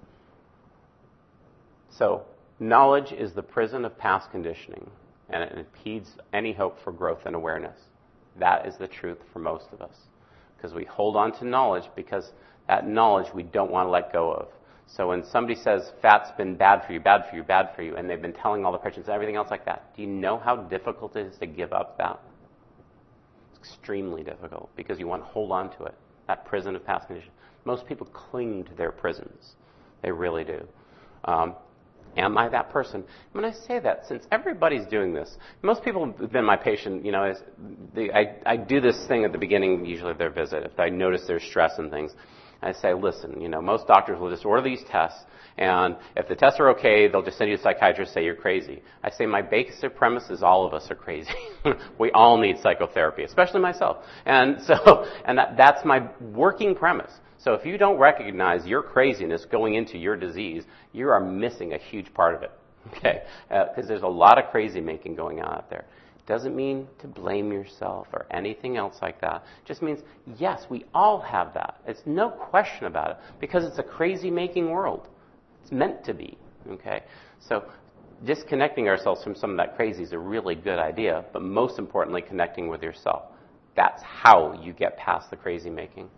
Speaker 1: So knowledge is the prison of past conditioning, and it impedes any hope for growth and awareness. That is the truth for most of us. Because we hold on to knowledge because that knowledge we don't want to let go of. So when somebody says fat's been bad for you, bad for you, bad for you, and they've been telling all the patients and everything else like that, do you know how difficult it is to give up that? It's extremely difficult because you want to hold on to it, that prison of past condition. Most people cling to their prisons. They really do. Am I that person? When I say that, since everybody's doing this, most people who've been my patient, I do this thing at the beginning, usually of their visit. If I notice there's stress and things, I say, listen, most doctors will just order these tests, and if the tests are okay, they'll just send you to a psychiatrist, say you're crazy. I say my basic premise is all of us are crazy. We all need psychotherapy, especially myself. And that's my working premise. So if you don't recognize your craziness going into your disease, you are missing a huge part of it, okay? Because there's a lot of crazy making going on out there. It doesn't mean to blame yourself or anything else like that. It just means, yes, we all have that. It's no question about it, because it's a crazy making world. It's meant to be, okay? So disconnecting ourselves from some of that crazy is a really good idea, but most importantly, connecting with yourself. That's how you get past the crazy making.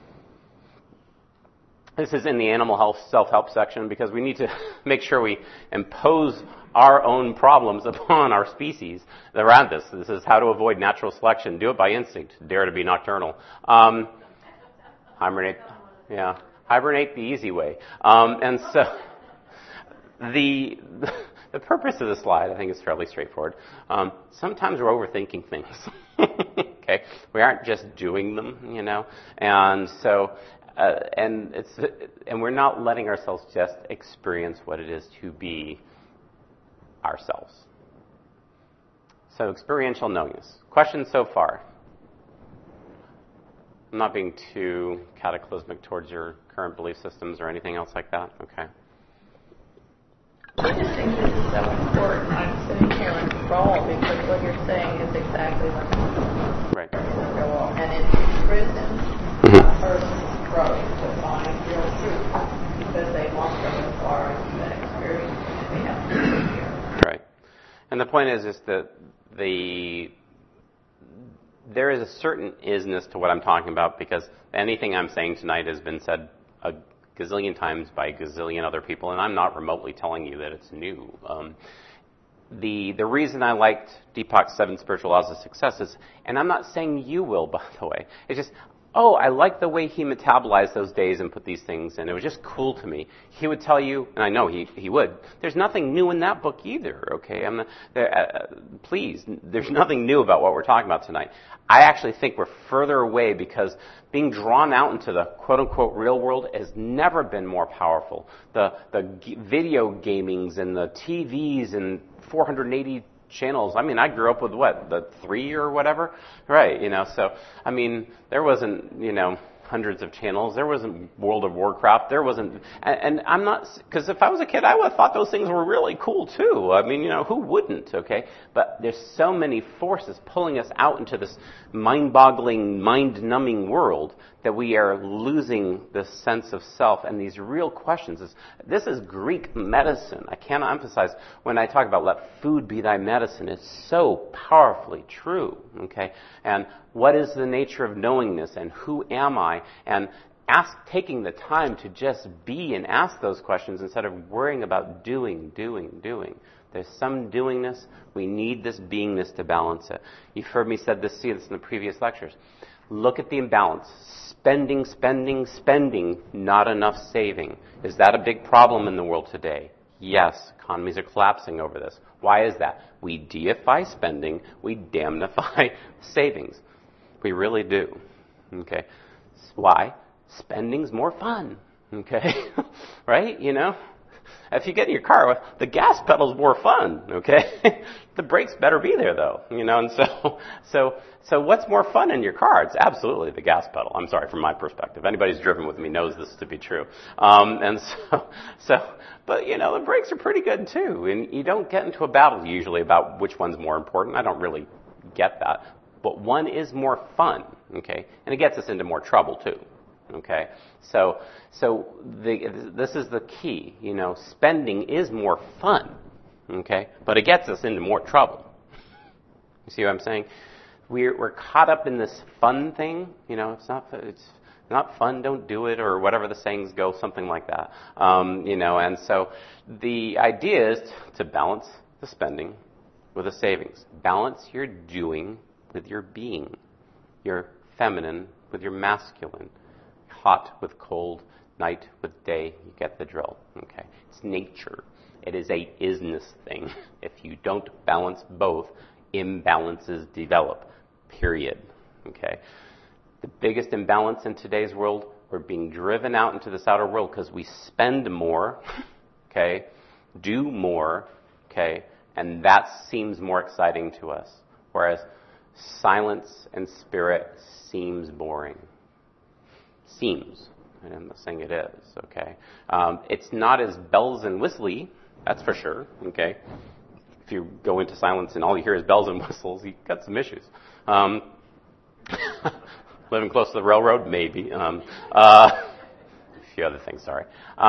Speaker 1: This is in the animal health self-help section because we need to make sure we impose our own problems upon our species around this. This is how to avoid natural selection. Do it by instinct. Dare to be nocturnal. Hibernate the easy way. And so the purpose of the slide, I think, is fairly straightforward. Sometimes we're overthinking things. Okay, we aren't just doing them, and so. And we're not letting ourselves just experience what it is to be ourselves. So experiential knowingness. Questions so far? I'm not being too cataclysmic towards your current belief systems or anything else like that. Okay.
Speaker 2: I just think this is so important. I'm sitting here enthralled because what you're saying is exactly what I'm doing.
Speaker 1: Right.
Speaker 2: And it's prison a person's growth to find real truth because they won't go as far as that experience they have to do here.
Speaker 1: Right. And the point is that there is a certain isness to what I'm talking about because anything I'm saying tonight has been said gazillion times by a gazillion other people, and I'm not remotely telling you that it's new. The reason I liked Deepak's 7 Spiritual Laws of Success is, and I'm not saying you will, by the way, it's just, I like the way he metabolized those days and put these things in. It was just cool to me. He would tell you, and I know he would, there's nothing new in that book either, okay? Please, there's nothing new about what we're talking about tonight. I actually think we're further away because being drawn out into the quote-unquote real world has never been more powerful. The video gamings and the TVs and 480 channels. I mean, I grew up with the 3 or whatever, right? So I mean, there wasn't hundreds of channels. There wasn't World of Warcraft. There wasn't, and I'm not, because if I was a kid, I would have thought those things were really cool too. I mean, who wouldn't? Okay, but there's so many forces pulling us out into this mind-boggling, mind-numbing world that we are losing the sense of self and these real questions. This is Greek medicine. I cannot emphasize when I talk about let food be thy medicine. It's so powerfully true. Okay, and what is the nature of knowingness and who am I? And taking the time to just be and ask those questions instead of worrying about doing. There's some doingness. We need this beingness to balance it. You've heard me see this in the previous lectures. Look at the imbalance. Spending, not enough saving. Is that a big problem in the world today? Yes, economies are collapsing over this. Why is that? We deify spending, we damnify savings. We really do. Okay. Why? Spending's more fun. Okay. Right? If you get in your car, the gas pedal's more fun. Okay. The brakes better be there though. And so what's more fun in your car? It's absolutely the gas pedal. I'm sorry, from my perspective. Anybody's driven with me knows this to be true. But the brakes are pretty good too. And you don't get into a battle usually about which one's more important. I don't really get that. But one is more fun, okay? And it gets us into more trouble too, okay? So this is the key, spending is more fun, okay? But it gets us into more trouble. You see what I'm saying? We're caught up in this fun thing, it's not fun, don't do it, or whatever the sayings go, something like that, And so the idea is to balance the spending with the savings. Balance your doing with your being, your feminine with your masculine, hot with cold, night with day. You get the drill. Okay, it's nature. It is a isness thing. If you don't balance both, imbalances develop. Period. Okay, the biggest imbalance in today's world, we're being driven out into this outer world because we spend more. Okay, do more. Okay, and that seems more exciting to us, whereas silence and spirit seems boring. Seems. I'm not saying it is, okay? It's not as bells and whistly, that's for sure, okay? If you go into silence and all you hear is bells and whistles, you've got some issues. Living close to the railroad, maybe. A few other things, sorry.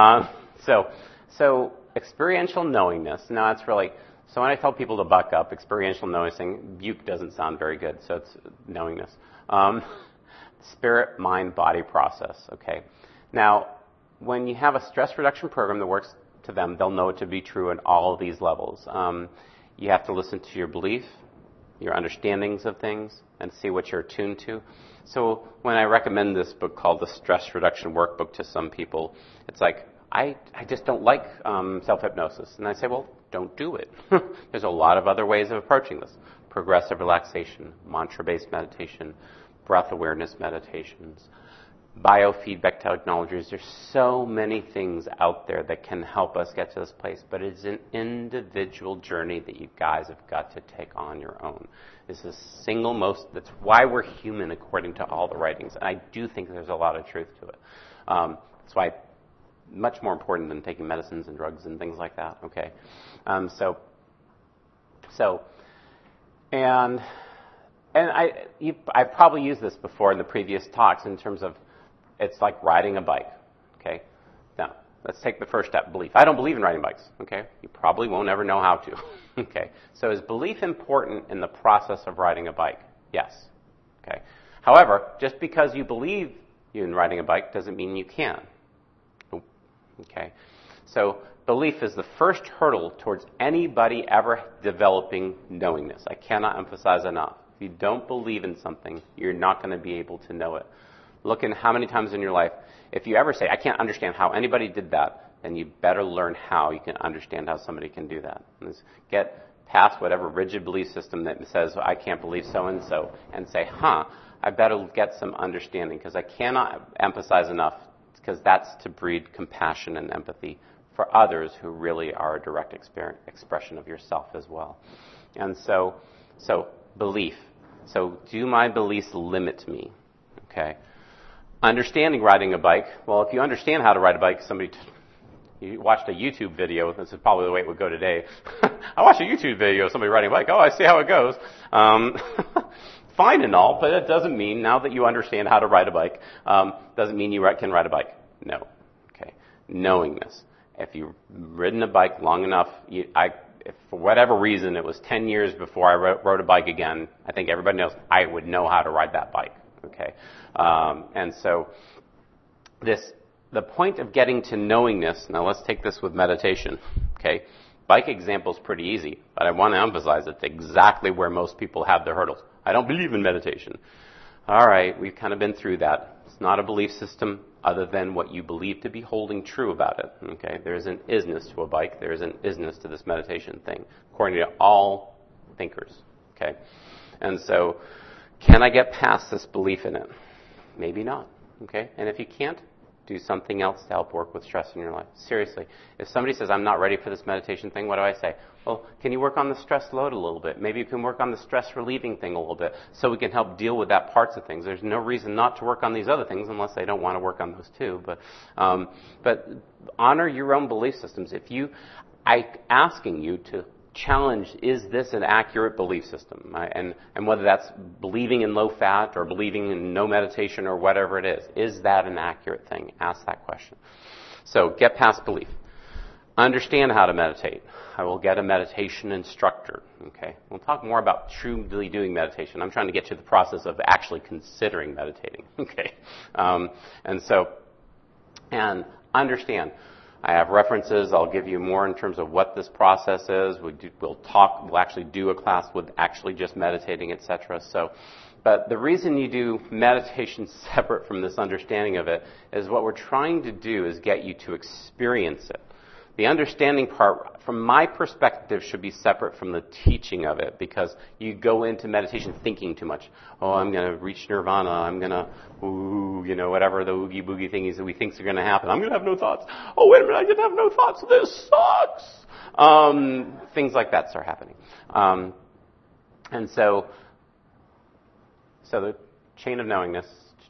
Speaker 1: So experiential knowingness, now it's really... So when I tell people to buck up, experiential knowing, buke doesn't sound very good, so it's knowingness. Spirit, mind, body process, okay? Now, when you have a stress reduction program that works to them, they'll know it to be true in all of these levels. You have to listen to your belief, your understandings of things, and see what you're attuned to. So when I recommend this book called The Stress Reduction Workbook to some people, it's like, I just don't like self-hypnosis. And I say, well, don't do it. There's a lot of other ways of approaching this. Progressive relaxation, mantra-based meditation, breath awareness meditations, biofeedback technologies. There's so many things out there that can help us get to this place, but it's an individual journey that you guys have got to take on your own. This is that's why we're human according to all the writings. And I do think there's a lot of truth to it. That's why much more important than taking medicines and drugs and things like that. Okay, and I've probably used this before in the previous talks in terms of it's like riding a bike. Okay, now let's take the first step: belief. I don't believe in riding bikes. Okay, you probably won't ever know how to. Okay, so is belief important in the process of riding a bike? Yes. Okay. However, just because you believe in riding a bike doesn't mean you can. Nope. Okay? So belief is the first hurdle towards anybody ever developing knowingness. I cannot emphasize enough. If you don't believe in something, you're not going to be able to know it. Look in how many times in your life, if you ever say, I can't understand how anybody did that, then you better learn how you can understand how somebody can do that. Get past whatever rigid belief system that says, I can't believe so-and-so, and say, I better get some understanding, because I cannot emphasize enough, because that's to breed compassion and empathy for others who really are a direct expression of yourself as well. And so belief. So do my beliefs limit me? Okay. Understanding riding a bike. Well, if you understand how to ride a bike, you watched a YouTube video. This is probably the way it would go today. I watched a YouTube video of somebody riding a bike. Oh, I see how it goes. Fine and all, but it doesn't mean, now that you understand how to ride a bike, doesn't mean you can ride a bike. No. Okay. Knowingness. If you've ridden a bike long enough, if for whatever reason it was 10 years before I rode a bike again, I think everybody knows I would know how to ride that bike. Okay. And so the point of getting to knowingness, now let's take this with meditation. Okay. Bike example is pretty easy, but I want to emphasize it's exactly where most people have their hurdles. I don't believe in meditation. All right, we've kind of been through that. It's not a belief system other than what you believe to be holding true about it. Okay, there is an isness to a bike. There is an isness to this meditation thing, according to all thinkers. Okay, and so can I get past this belief in it? Maybe not. Okay, and if you can't, do something else to help work with stress in your life. Seriously. If somebody says, I'm not ready for this meditation thing, what do I say? Well, can you work on the stress load a little bit? Maybe you can work on the stress relieving thing a little bit so we can help deal with that parts of things. There's no reason not to work on these other things unless they don't want to work on those too. But honor your own belief systems. I'm asking you to challenge, is this an accurate belief system? And whether that's believing in low fat or believing in no meditation or whatever it is that an accurate thing? Ask that question. So get past belief. Understand how to meditate. I will get a meditation instructor. Okay, we'll talk more about truly doing meditation. I'm trying to get to the process of actually considering meditating. Okay, and understand. I have references. I'll give you more in terms of what this process is. We'll actually do a class with actually just meditating, etc. But the reason you do meditation separate from this understanding of it is what we're trying to do is get you to experience it. The understanding part, from my perspective, should be separate from the teaching of it, because you go into meditation thinking too much. Oh, I'm going to reach nirvana. I'm going to, whatever the oogie boogie thing is that we think is going to happen. I'm going to have no thoughts. Oh, wait a minute, I didn't have no thoughts. This sucks. Things like that start happening. And so the chain of knowingness.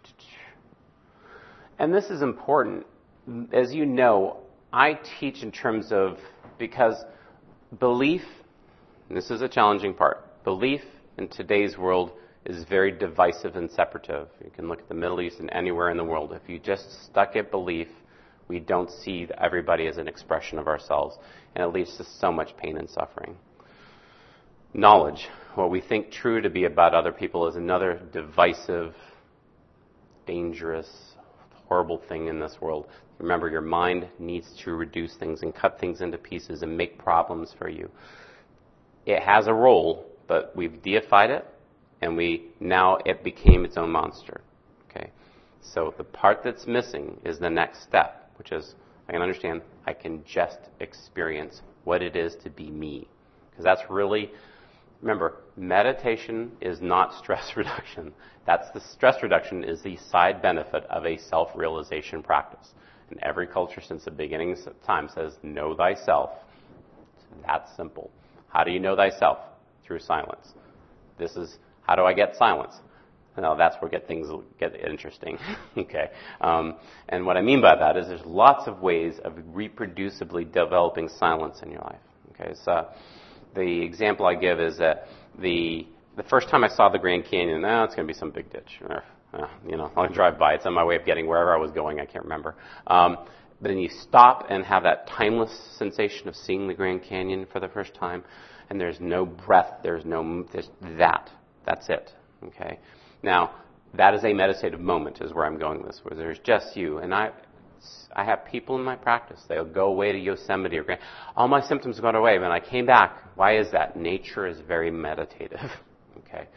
Speaker 1: And this is important. As you know, I teach in terms of, because belief, and this is a challenging part, belief in today's world is very divisive and separative. You can look at the Middle East and anywhere in the world. If you just stuck at belief, we don't see everybody as an expression of ourselves, and it leads to so much pain and suffering. Knowledge, what we think true to be about other people, is another divisive, dangerous, horrible thing in this world. Remember, your mind needs to reduce things and cut things into pieces and make problems for you. It has a role, but we've deified it, and now it became its own monster. Okay? So the part that's missing is the next step, which is, I can understand, I can just experience what it is to be me. Because that's really, remember, meditation is not stress reduction. The stress reduction is the side benefit of a self-realization practice. And every culture since the beginning of time says, know thyself. It's that simple. How do you know thyself? Through silence. This is, how do I get silence? Now that's where things get interesting. Okay. And what I mean by that is there's lots of ways of reproducibly developing silence in your life. Okay. So the example I give is that the first time I saw the Grand Canyon, it's going to be some big ditch. I'll drive by. It's on my way of getting wherever I was going. I can't remember. But then you stop and have that timeless sensation of seeing the Grand Canyon for the first time, and there's no breath. There's that. That's it. Okay. Now, that is a meditative moment, is where I'm going with this, where there's just you. And I have people in my practice, they'll go away to Yosemite or Grand. All my symptoms got away. When I came back, why is that? Nature is very meditative. Okay.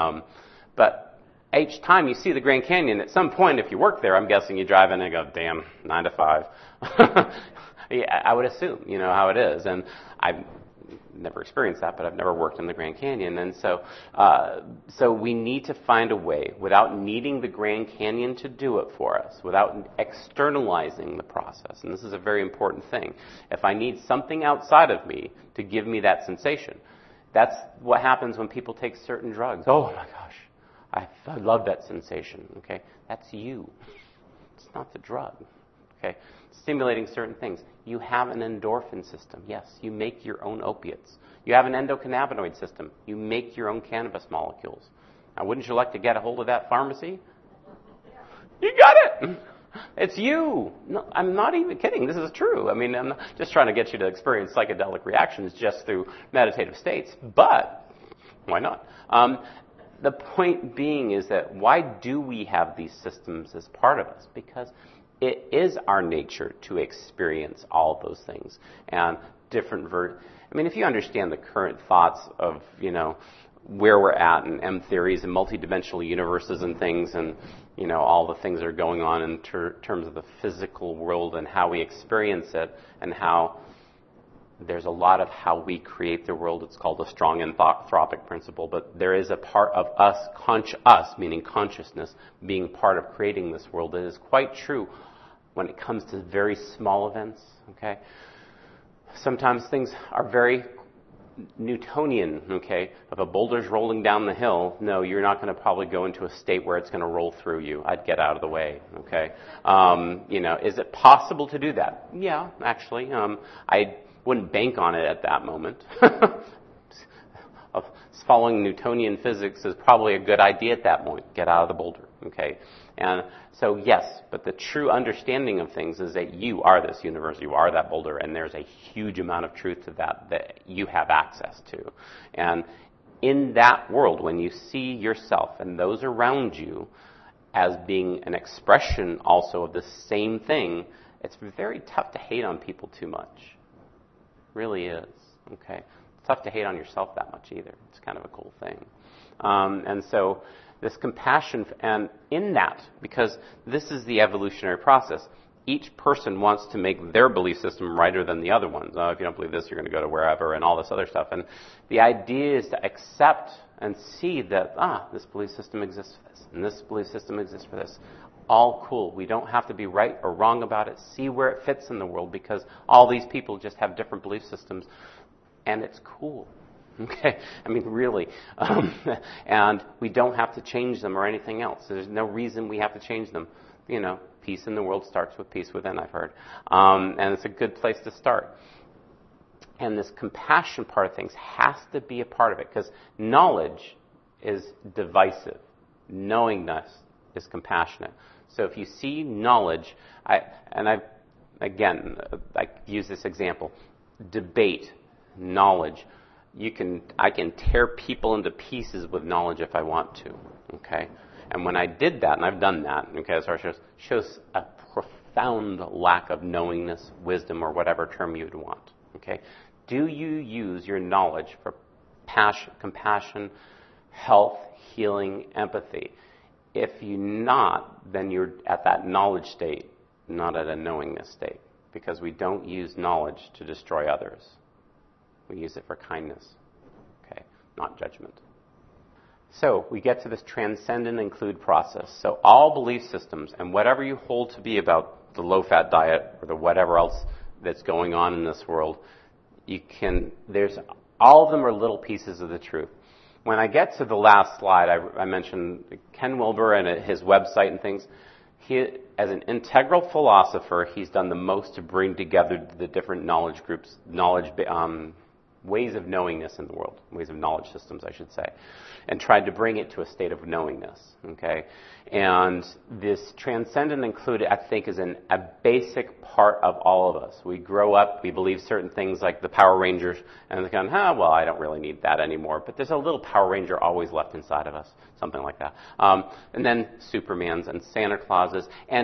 Speaker 1: But each time you see the Grand Canyon, at some point, if you work there, I'm guessing you drive in and go, damn, 9 to 5. Yeah, I would assume, how it is. And I've never experienced that, but I've never worked in the Grand Canyon. And so we need to find a way, without needing the Grand Canyon to do it for us, without externalizing the process. And this is a very important thing. If I need something outside of me to give me that sensation, that's what happens when people take certain drugs. Oh my gosh, I love that sensation. Okay, that's you. It's not the drug. Okay, stimulating certain things. You have an endorphin system. Yes, you make your own opiates. You have an endocannabinoid system. You make your own cannabis molecules. Now, wouldn't you like to get a hold of that pharmacy? You got it. It's you. No, I'm not even kidding. This is true. I mean, I'm not just trying to get you to experience psychedelic reactions just through meditative states, but why not? The point being is that why do we have these systems as part of us? Because it is our nature to experience all those things and different I mean, if you understand the current thoughts of, where we're at in M theories and multidimensional universes and things and, all the things that are going on in terms of the physical world and how we experience it and how there's a lot of how we create the world. It's called the strong anthropic principle, but there is a part of us, meaning consciousness, being part of creating this world. It is quite true when it comes to very small events, okay? Sometimes things are very Newtonian, okay? If a boulder's rolling down the hill, no, you're not going to probably go into a state where it's going to roll through you. I'd get out of the way, okay? Is it possible to do that? Yeah, actually. I wouldn't bank on it at that moment. Following Newtonian physics is probably a good idea at that point. Get out of the boulder, okay? And so, yes, but the true understanding of things is that you are this universe, you are that boulder, and there's a huge amount of truth to that you have access to. And in that world, when you see yourself and those around you as being an expression also of the same thing, it's very tough to hate on people too much. It really is, okay? It's tough to hate on yourself that much either. It's kind of a cool thing. And so this compassion, and in that, because this is the evolutionary process, each person wants to make their belief system righter than the other ones. If you don't believe this, you're going to go to wherever and all this other stuff. And the idea is to accept and see that, this belief system exists for this, and this belief system exists for this. All cool. We don't have to be right or wrong about it. See where it fits in the world, because all these people just have different belief systems, and it's cool. Okay, I mean, really. And we don't have to change them or anything else. There's no reason we have to change them. Peace in the world starts with peace within, I've heard. And it's a good place to start. And this compassion part of things has to be a part of it, because knowledge is divisive. Knowingness is compassionate. So if you see knowledge, I use this example, debate, knowledge. I can tear people into pieces with knowledge if I want to, okay? And when I did that, and I've done that, okay, so it shows a profound lack of knowingness, wisdom, or whatever term you'd want, okay? Do you use your knowledge for compassion, health, healing, empathy? If you're not, then you're at that knowledge state, not at a knowingness state, because we don't use knowledge to destroy others. We use it for kindness, okay, not judgment. So we get to this transcend and include process. So all belief systems and whatever you hold to be about the low-fat diet or the whatever else that's going on in this world, all of them are little pieces of the truth. When I get to the last slide, I mentioned Ken Wilber and his website and things. He, as an integral philosopher, he's done the most to bring together the different knowledge groups, ways of knowingness in the world, ways of knowledge systems, I should say, and tried to bring it to a state of knowingness, okay? And this transcend and include, I think, is a basic part of all of us. We grow up, we believe certain things like the Power Rangers, and they're going, well, I don't really need that anymore. But there's a little Power Ranger always left inside of us, something like that. And then Supermans and Santa Clauses. And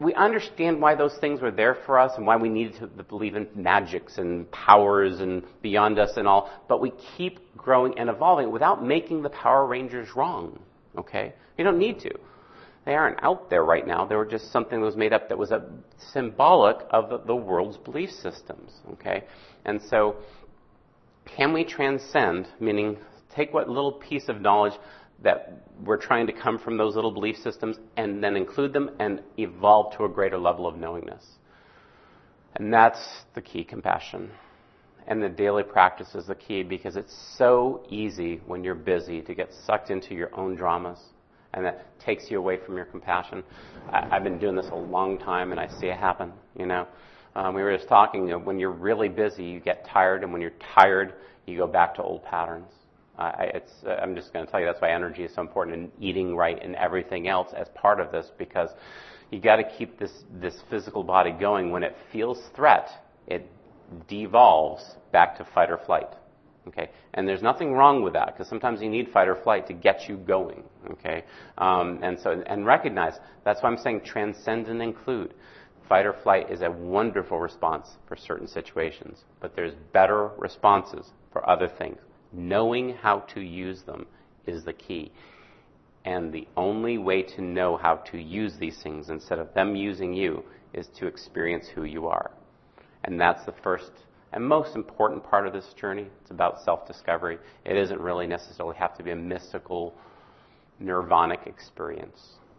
Speaker 1: we understand why those things were there for us and why we needed to believe in magics and powers and beyond us and all, but we keep growing and evolving without making the Power Rangers wrong, okay? You don't need to. They aren't out there right now. They were just something that was made up that was symbolic of the world's belief systems, okay? And so, can we transcend, meaning take what little piece of knowledge that we're trying to come from those little belief systems and then include them and evolve to a greater level of knowingness? And that's the key, compassion. And the daily practice is the key, because it's so easy when you're busy to get sucked into your own dramas, and that takes you away from your compassion. I've been doing this a long time, and I see it happen, you know. We were just talking, when you're really busy, you get tired, and when you're tired, you go back to old patterns. I'm just going to tell you, that's why energy is so important, and eating right and everything else as part of this, because you got to keep this physical body going. When it feels threat, it devolves back to fight or flight. Okay, and there's nothing wrong with that, because sometimes you need fight or flight to get you going. Okay, and recognize, that's why I'm saying transcend and include. Fight or flight is a wonderful response for certain situations, but there's better responses for other things. Knowing how to use them is the key. And the only way to know how to use these things instead of them using you is to experience who you are. And that's the first and most important part of this journey. It's about self-discovery. It doesn't really necessarily have to be a mystical, nirvanic experience.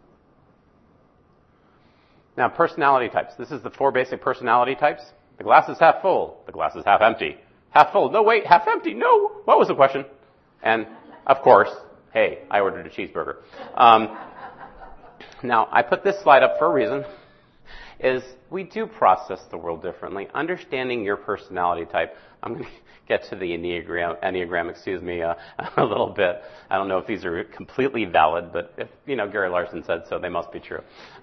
Speaker 1: Now, personality types. This is the 4 basic personality types. The glass is half full. The glass is half empty. Half full. No, wait, half empty. No. What was the question? And, of course, hey, I ordered a cheeseburger. Now, I put this slide up for a reason. Is we do process the world differently. Understanding your personality type. I'm going to get to the Enneagram, a little bit. I don't know if these are completely valid, but if, Gary Larson said so, they must be true.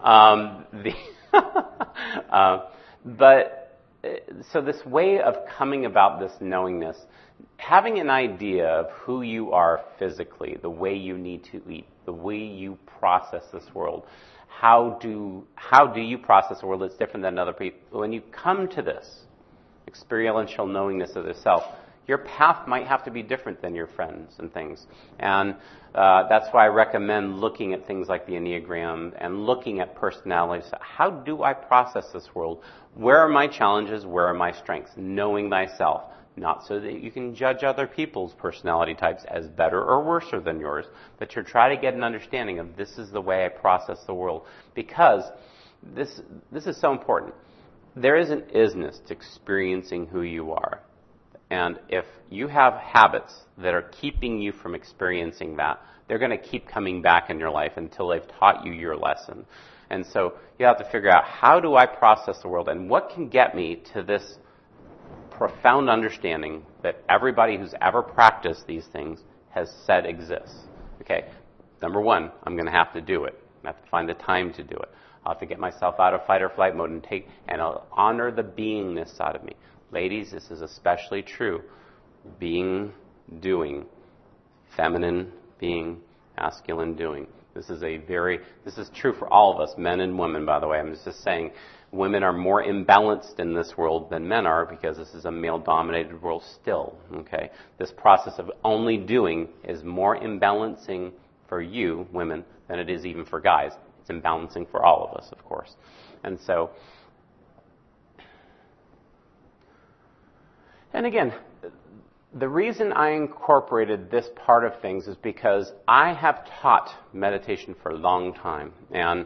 Speaker 1: So this way of coming about this knowingness, having an idea of who you are physically, the way you need to eat, the way you process this world, how do you process the world that's different than other people? When you come to this experiential knowingness of yourself, your path might have to be different than your friends and things. And that's why I recommend looking at things like the Enneagram and looking at personalities. How do I process this world? Where are my challenges? Where are my strengths? Knowing thyself. Not so that you can judge other people's personality types as better or worse than yours, but to try to get an understanding of, this is the way I process the world. Because this is so important. There is an isness to experiencing who you are. And if you have habits that are keeping you from experiencing that, they're going to keep coming back in your life until they've taught you your lesson. And so you have to figure out, how do I process the world, and what can get me to this profound understanding that everybody who's ever practiced these things has said exists. Okay, number 1, I'm going to have to do it. I have to find the time to do it. I'll have to get myself out of fight or flight mode and I'll honor the beingness side of me. Ladies, this is especially true. Being, doing. Feminine, being. Masculine, doing. This is true for all of us, men and women, by the way. I'm just saying, women are more imbalanced in this world than men are, because this is a male-dominated world still, okay? This process of only doing is more imbalancing for you, women, than it is even for guys. It's imbalancing for all of us, of course. And so, and again, the reason I incorporated this part of things is because I have taught meditation for a long time, and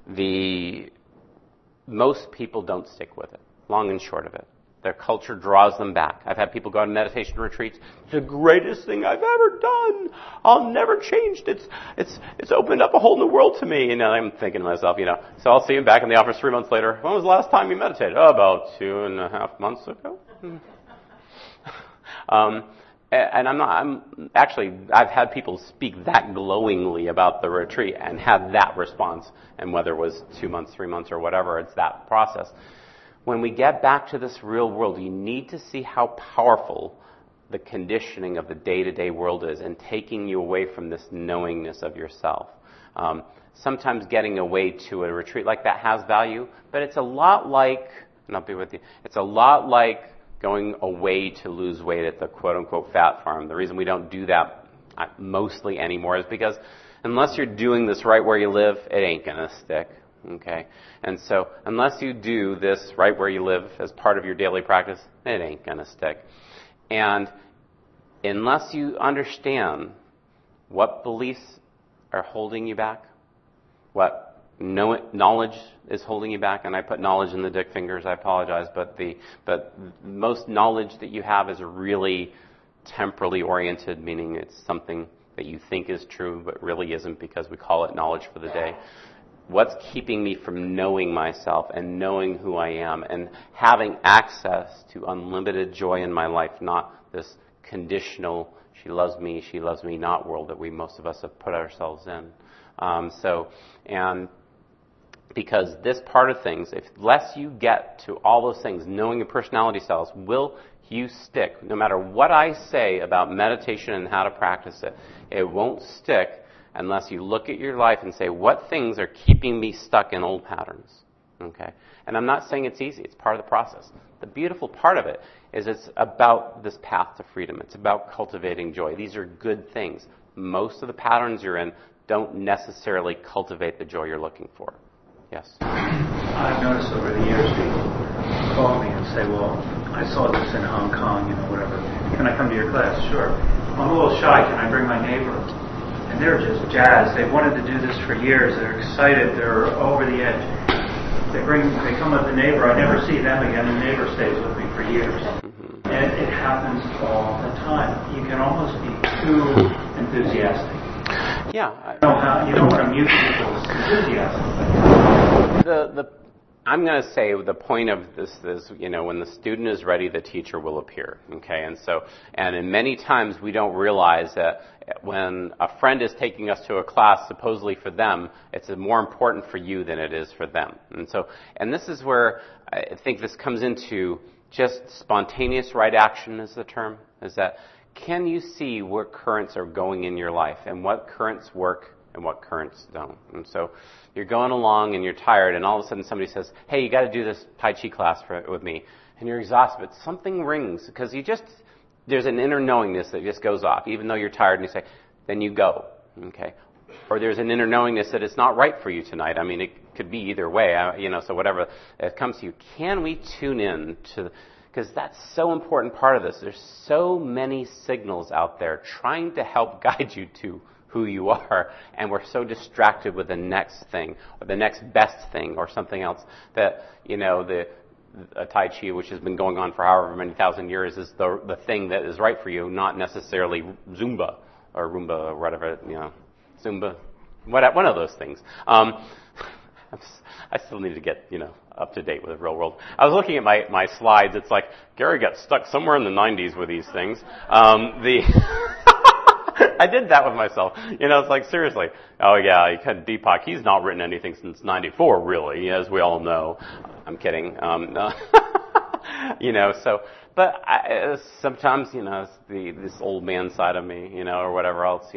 Speaker 1: most people don't stick with it, long and short of it. Their culture draws them back. I've had people go on meditation retreats. It's the greatest thing I've ever done. I'll never change. It's opened up a whole new world to me. And I'm thinking to myself, so I'll see you back in the office 3 months later. When was the last time you meditated? Oh, about 2.5 months ago. And I've had people speak that glowingly about the retreat and had that response, and whether it was 2 months, 3 months, or whatever, it's that process. When we get back to this real world, you need to see how powerful the conditioning of the day-to-day world is in taking you away from this knowingness of yourself. Sometimes getting away to a retreat like that has value, but it's a lot like, and I'll be with you, it's a lot like going away to lose weight at the quote-unquote fat farm. The reason we don't do that mostly anymore is because unless you're doing this right where you live, it ain't going to stick. Okay? And so unless you do this right where you live as part of your daily practice, it ain't going to stick. And unless you understand what beliefs are holding you back, what knowledge is holding you back, and I put knowledge in the dick fingers, I apologize, but most knowledge that you have is really temporally oriented, meaning it's something that you think is true but really isn't because we call it knowledge for the day. What's keeping me from knowing myself and knowing who I am and having access to unlimited joy in my life, not this conditional, she loves me not world that most of us have put ourselves in. And because this part of things, unless you get to all those things, knowing your personality styles, will you stick? No matter what I say about meditation and how to practice it, it won't stick unless you look at your life and say, what things are keeping me stuck in old patterns? Okay? And I'm not saying it's easy. It's part of the process. The beautiful part of it is it's about this path to freedom. It's about cultivating joy. These are good things. Most of the patterns you're in don't necessarily cultivate the joy you're looking for. Yes?
Speaker 3: I've noticed over the years people call me and say, well, I saw this in Hong Kong, whatever. Can I come to your class? Sure. I'm a little shy. Can I bring my neighbor? And they're just jazzed. They've wanted to do this for years. They're excited. They're over the edge. They come with the neighbor. I never see them again. The neighbor stays with me for years. Mm-hmm. And it happens all the time. You can almost be too enthusiastic.
Speaker 1: Yeah.
Speaker 3: You don't want to mute people's enthusiasm.
Speaker 1: I'm going to say the point of this is, when the student is ready, the teacher will appear. Okay, and in many times we don't realize that when a friend is taking us to a class supposedly for them, it's more important for you than it is for them. And this is where I think this comes into just spontaneous right action is the term, is that can you see what currents are going in your life and what currents work and what currents don't? And so you're going along and you're tired and all of a sudden somebody says, hey, you got to do this Tai Chi class with me. And you're exhausted, but something rings because there's an inner knowingness that just goes off. Even though you're tired and you say, then you go. Okay? Or there's an inner knowingness that it's not right for you tonight. I mean, it could be either way, so whatever it comes to you. Can we tune in to... Because that's so important part of this. There's so many signals out there trying to help guide you to who you are, and we're so distracted with the next thing, or the next best thing, or something else that, the Tai Chi, which has been going on for however many thousand years, is the thing that is right for you, not necessarily Zumba, or Roomba, or whatever, Zumba, one of those things. I still need to get, up to date with the real world. I was looking at my slides. It's like Gary got stuck somewhere in the 90s with these things. I did that with myself. It's like, seriously. Oh, yeah, you had Deepak. He's not written anything since 94, really, as we all know. I'm kidding. But sometimes, it's this old man side of me, or whatever else,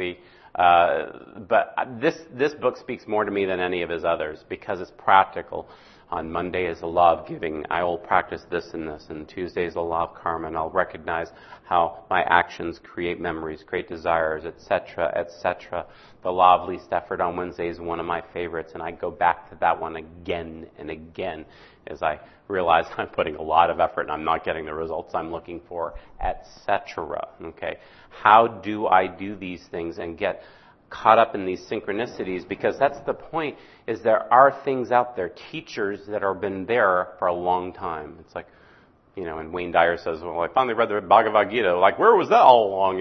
Speaker 1: but this book speaks more to me than any of his others because it's practical. On Monday is the law of giving. I will practice this and this. And Tuesday is the law of karma. And I'll recognize how my actions create memories, create desires, etc., etc. The law of least effort on Wednesday is one of my favorites. And I go back to that one again and again as I realize I'm putting a lot of effort and I'm not getting the results I'm looking for, etc. Okay? How do I do these things and get caught up in these synchronicities? Because that's the point, is there are things out there, teachers that have been there for a long time. It's like, and Wayne Dyer says, well, I finally read the Bhagavad Gita. Like, where was that all along,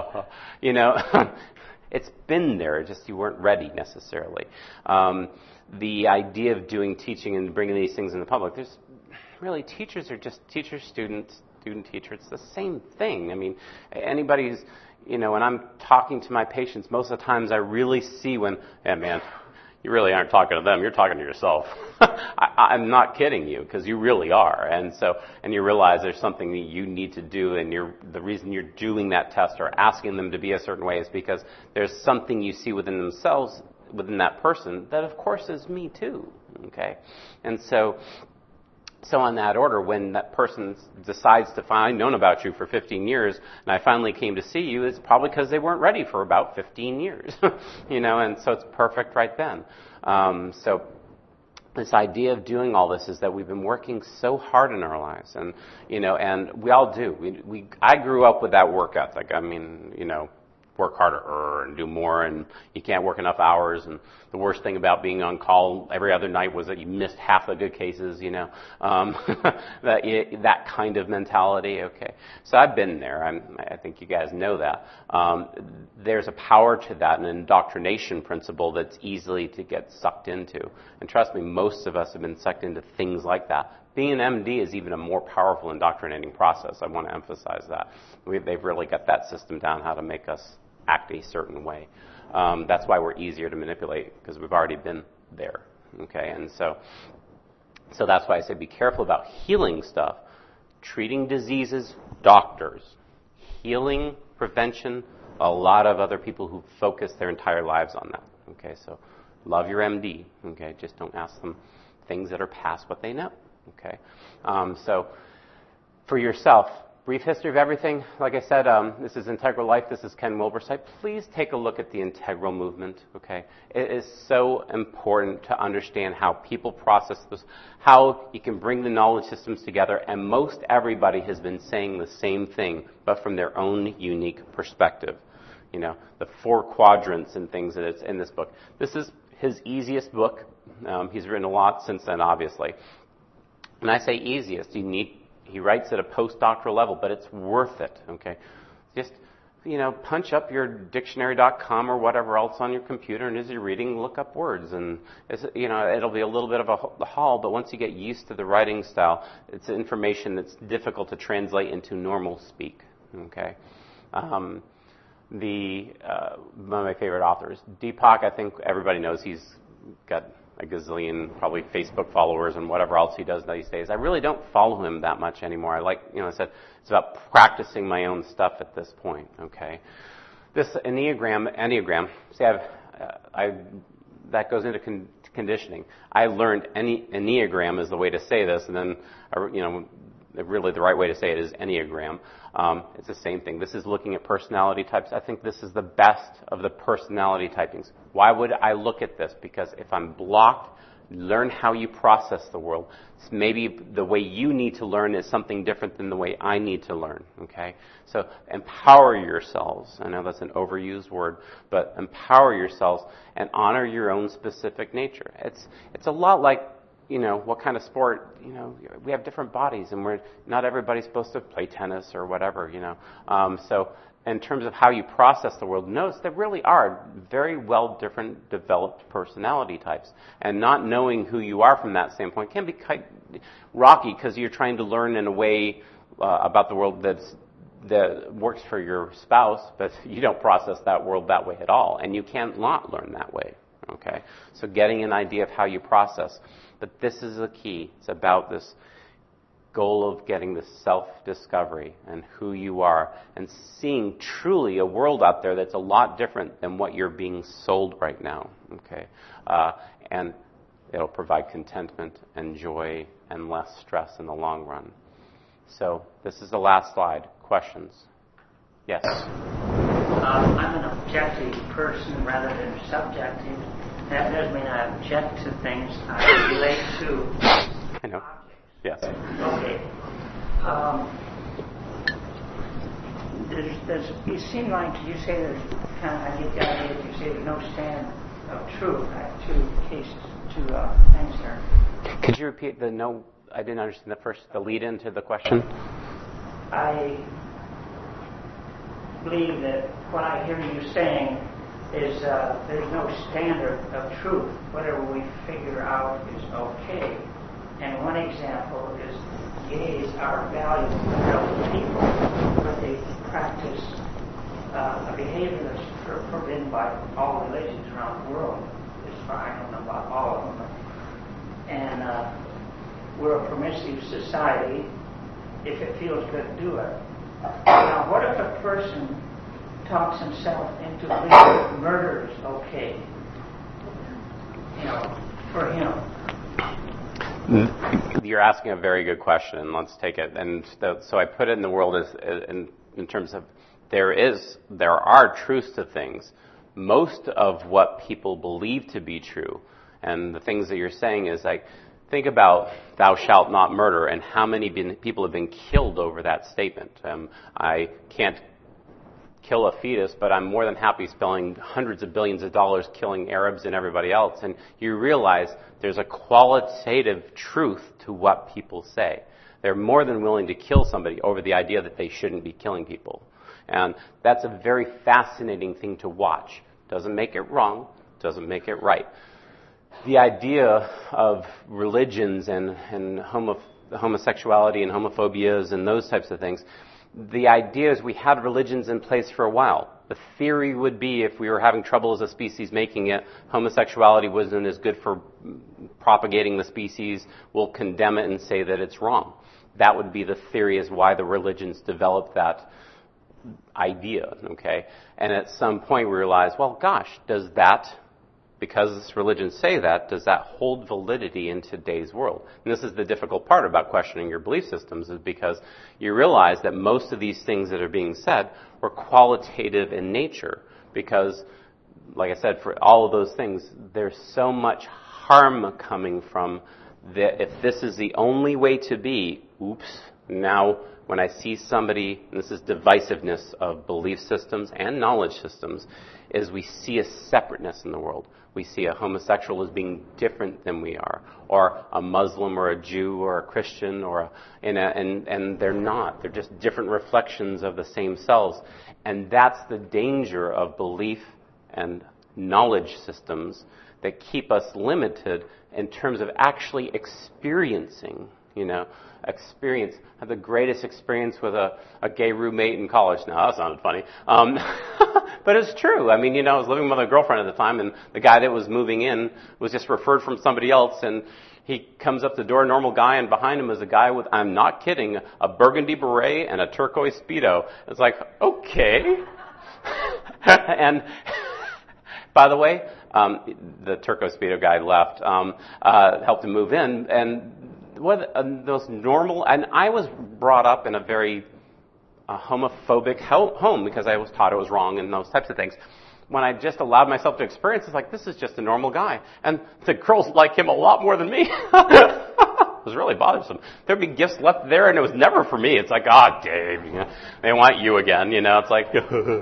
Speaker 1: It's been there, just you weren't ready necessarily. The idea of doing teaching and bringing these things in the public, there's really, teachers are just teacher, student, teacher. It's the same thing. I mean, anybody's, when I'm talking to my patients, most of the times I really see when, man, you really aren't talking to them, you're talking to yourself. I'm not kidding you, because you really are. And you realize there's something that you need to do, and the reason you're doing that test or asking them to be a certain way is because there's something you see within themselves within that person that, of course, is me too. Okay, and so on that order, when that person decides to find, I've known about you for 15 years, and I finally came to see you, it's probably because they weren't ready for about 15 years, and so it's perfect right then. So this idea of doing all this is that we've been working so hard in our lives, and we all do. I grew up with that work ethic. I mean, work harder and do more, and you can't work enough hours. And the worst thing about being on call every other night was that you missed half the good cases. That kind of mentality. Okay, so I've been there. I think you guys know that. There's a power to that, an indoctrination principle that's easily to get sucked into. And trust me, most of us have been sucked into things like that. Being an MD is even a more powerful indoctrinating process. I want to emphasize that. They've really got that system down, how to make us act a certain way. That's why we're easier to manipulate, because we've already been there. Okay, and so that's why I say be careful about healing stuff. Treating diseases, doctors. Healing, prevention, a lot of other people who focus their entire lives on that. Okay, so love your MD. Okay, just don't ask them things that are past what they know. Okay, so for yourself, brief history of everything. Like I said, this is Integral Life. This is Ken Wilbersight. Please take a look at the integral movement. Okay, it is so important to understand how people process this, how you can bring the knowledge systems together, and most everybody has been saying the same thing, but from their own unique perspective. The 4 quadrants and things that it's in this book. This is his easiest book. He's written a lot since then, obviously. And I say easiest. He writes at a postdoctoral level, but it's worth it. Okay, just punch up your dictionary.com or whatever else on your computer, and as you're reading, look up words, and it'll be a little bit of a haul. But once you get used to the writing style, it's information that's difficult to translate into normal speak. Okay. One of my favorite authors, Deepak, I think everybody knows he's got a gazillion probably Facebook followers and whatever else he does these days. I really don't follow him that much anymore. I said, it's about practicing my own stuff at this point. Okay, this Enneagram. See, that goes into conditioning. I learned Enneagram is the way to say this, and then really the right way to say it is Enneagram. It's the same thing. This is looking at personality types. I think this is the best of the personality typings. Why would I look at this? Because if I'm blocked, learn how you process the world. Maybe the way you need to learn is something different than the way I need to learn. Okay? So empower yourselves. I know that's an overused word, but empower yourselves and honor your own specific nature. It's a lot like what kind of sport, we have different bodies, and not everybody's supposed to play tennis or whatever, So in terms of how you process the world, notice there really are very well different developed personality types. And not knowing who you are from that standpoint can be quite rocky, because you're trying to learn in a way about the world that works for your spouse, but you don't process that world that way at all, and you can't not learn that way. Okay, so getting an idea of how you process. But this is the key. It's about this goal of getting the self-discovery and who you are, and seeing truly a world out there that's a lot different than what you're being sold right now. Okay, and it'll provide contentment and joy and less stress in the long run. So this is the last slide. Questions? Yes.
Speaker 4: I'm an objective person rather than subjective. That doesn't mean I object to things. I relate to
Speaker 1: I know. Yes.
Speaker 4: Okay. You seem like you say there's I get the idea that you say there's no stand of truth. I have 2 cases, 2 things here.
Speaker 1: Could you repeat I didn't understand the lead into the question.
Speaker 4: I believe that what I hear you saying is there's no standard of truth. Whatever we figure out is okay. And one example is gays are valuable people, but they practice a behavior that's forbidden by all religions around the world. As far I don't know about all of them. And we're a permissive society. If it feels good, do it. Now, what if a person talks himself into believing murder is okay? for him?
Speaker 1: You're asking a very good question, and let's take it. And so I put it in the world as in terms of there are truths to things. Most of what people believe to be true, and the things that you're saying is like, think about "Thou shalt not murder" and how many people have been killed over that statement. I can't kill a fetus, but I'm more than happy spending hundreds of billions of dollars killing Arabs and everybody else. And you realize there's a qualitative truth to what people say. They're more than willing to kill somebody over the idea that they shouldn't be killing people. And that's a very fascinating thing to watch. Doesn't make it wrong, doesn't make it right. The idea of religions and homosexuality and homophobias and those types of things, the idea is we had religions in place for a while. The theory would be if we were having trouble as a species making it, homosexuality wasn't as good for propagating the species, we'll condemn it and say that it's wrong. That would be the theory as why the religions developed that idea, okay? And at some point we realize, well, gosh, does that, because religions say that, does that hold validity in today's world? And this is the difficult part about questioning your belief systems, is because you realize that most of these things that are being said were qualitative in nature. Because, like I said, for all of those things, there's so much harm coming from that. If this is the only way to be, now when I see somebody, and this is divisiveness of belief systems and knowledge systems, is we see a separateness in the world. We see a homosexual as being different than we are, or a Muslim or a Jew or a Christian, and they're not. They're just different reflections of the same selves. And that's the danger of belief and knowledge systems that keep us limited in terms of actually experiencing, experience. I had the greatest experience with a gay roommate in college. Now, that sounded funny. But it's true. I mean, I was living with a girlfriend at the time, and the guy that was moving in was just referred from somebody else, and he comes up the door, normal guy, and behind him is a guy with, I'm not kidding, a burgundy beret and a turquoise Speedo. It's like, okay. And by the way, the turquoise Speedo guy left, helped him move in, and those normal, and I was brought up in a very homophobic home because I was taught it was wrong and those types of things. When I just allowed myself to experience, it's like, this is just a normal guy. And the girls like him a lot more than me. It was really bothersome. There'd be gifts left there and it was never for me. It's like, Dave, they want you again, it's like,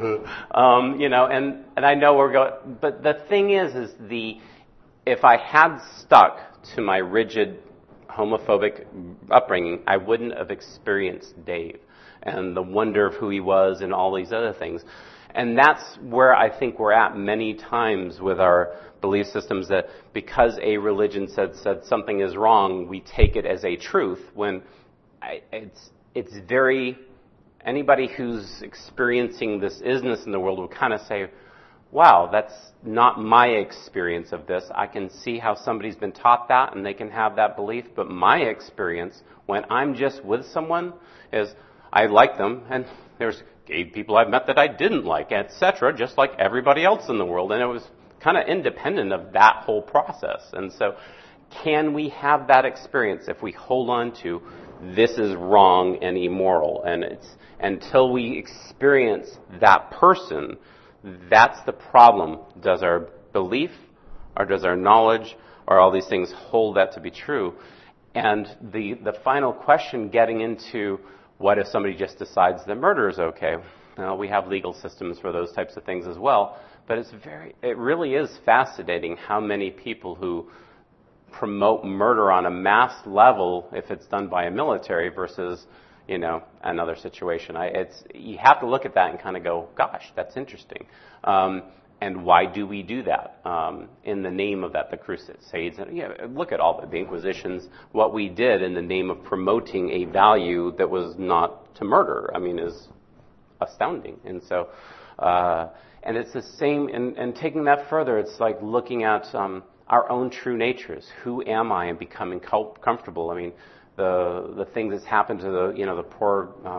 Speaker 1: and I know we're going, but the thing is if I had stuck to my rigid homophobic upbringing, I wouldn't have experienced Dave and the wonder of who he was and all these other things. And that's where I think we're at many times with our belief systems, that because a religion said something is wrong, we take it as a truth, when it's very, anybody who's experiencing this isness in the world will kind of say, wow, that's not my experience of this. I can see how somebody's been taught that and they can have that belief, but my experience when I'm just with someone is I like them, and there's gay people I've met that I didn't like, etc., just like everybody else in the world, and it was kind of independent of that whole process. And so can we have that experience if we hold on to this is wrong and immoral, and it's until we experience that person, that's the problem. Does our belief or does our knowledge or all these things hold that to be true? And the final question getting into what if somebody just decides that murder is okay? Well, we have legal systems for those types of things as well, but it really is fascinating how many people who promote murder on a mass level, if it's done by a military versus another situation. You have to look at that and kind of go, gosh, that's interesting. And why do we do that? In the name of that, the Crusades. Look at all the Inquisitions, what we did in the name of promoting a value that was not to murder, is astounding. And so, and it's the same, and taking that further, it's like looking at our own true natures. Who am I? And becoming comfortable. The things that's happened to the poor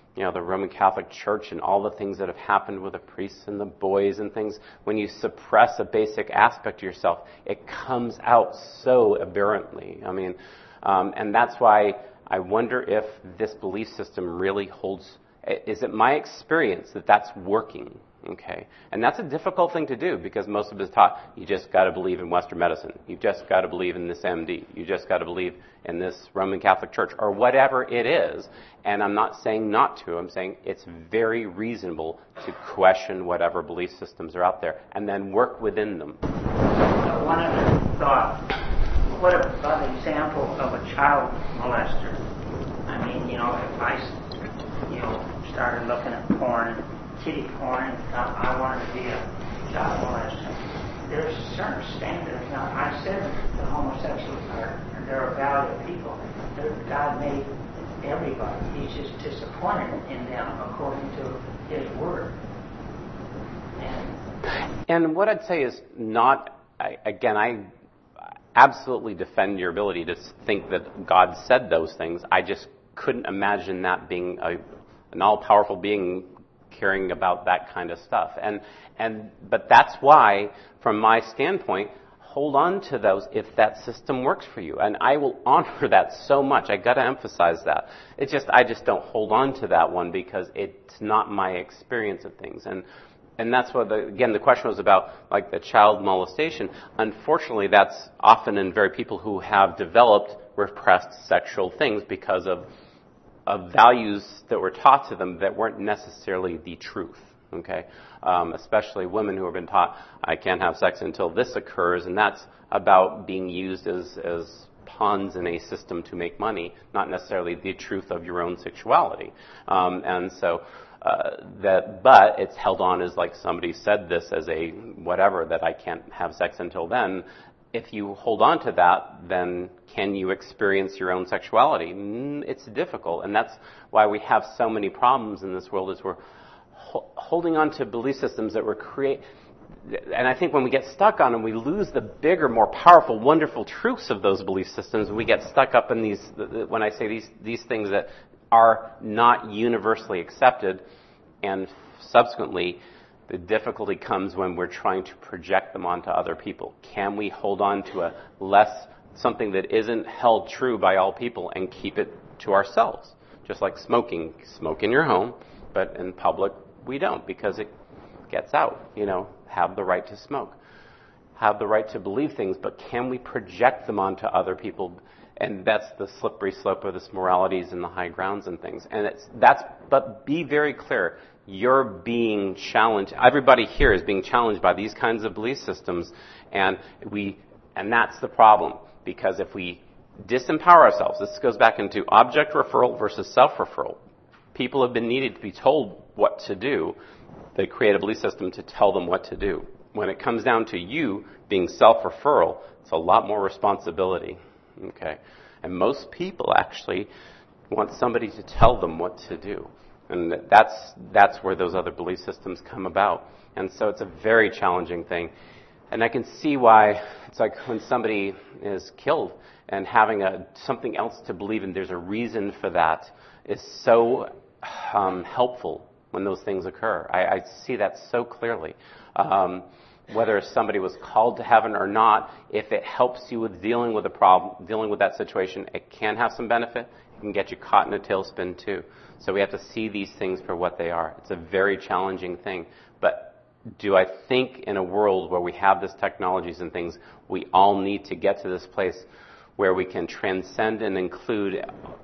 Speaker 1: the Roman Catholic Church and all the things that have happened with the priests and the boys and things, when you suppress a basic aspect of yourself, it comes out so aberrantly. And that's why I wonder if this belief system really holds. Is it my experience that that's working? Okay, and that's a difficult thing to do because most of us taught you just got to believe in Western medicine. You've just got to believe in this MD. You just got to believe in this Roman Catholic Church or whatever it is. And I'm not saying not to. I'm saying it's very reasonable to question whatever belief systems are out there and then work within them.
Speaker 4: One other thought. What about an example of a child molester? If I started looking at porn, kitty porn, and thought I wanted to be a child molester, there's certain standards. Now, I said the homosexuals they're a valuable people. God made everybody. He's just disappointed in them according to His Word.
Speaker 1: And what I'd say is I absolutely defend your ability to think that God said those things. I just couldn't imagine that being an all-powerful being caring about that kind of stuff. But that's why, from my standpoint, hold on to those if that system works for you. And I will honor that so much. I got to emphasize that. I just don't hold on to that one because it's not my experience of things. And that's what, the question was about, like the child molestation. Unfortunately, that's often in very people who have developed repressed sexual things because of values that were taught to them that weren't necessarily the truth. Okay, especially women who have been taught, I can't have sex until this occurs, and that's about being used as pawns in a system to make money, not necessarily the truth of your own sexuality. But it's held on as like somebody said this as a whatever, that I can't have sex until then. If you hold on to that, then can you experience your own sexuality? It's difficult, and that's why we have so many problems in this world, is we're holding on to belief systems that were created. And I think when we get stuck on them, we lose the bigger, more powerful, wonderful truths of those belief systems, and we get stuck up in these, when I say these things that are not universally accepted, and subsequently, the difficulty comes when we're trying to project them onto other people. Can we hold on to something that isn't held true by all people and keep it to ourselves? Just like smoking. Smoke in your home, but in public, we don't, because it gets out. Have the right to smoke. Have the right to believe things, but can we project them onto other people? And that's the slippery slope of this moralities and the high grounds and things. But be very clear. You're being challenged. Everybody here is being challenged by these kinds of belief systems, and that's the problem. Because if we disempower ourselves, this goes back into object referral versus self-referral. People have been needed to be told what to do. They create a belief system to tell them what to do. When it comes down to you being self-referral, it's a lot more responsibility. Okay, and most people actually want somebody to tell them what to do. And that's where those other belief systems come about. And so it's a very challenging thing. And I can see why it's like when somebody is killed and having something else to believe in, there's a reason for that, is so helpful when those things occur. I see that so clearly. Whether somebody was called to heaven or not, if it helps you with dealing with a problem, dealing with that situation, it can have some benefit. It can get you caught in a tailspin too. So we have to see these things for what they are. It's a very challenging thing. But do I think in a world where we have this technologies and things, we all need to get to this place where we can transcend and include,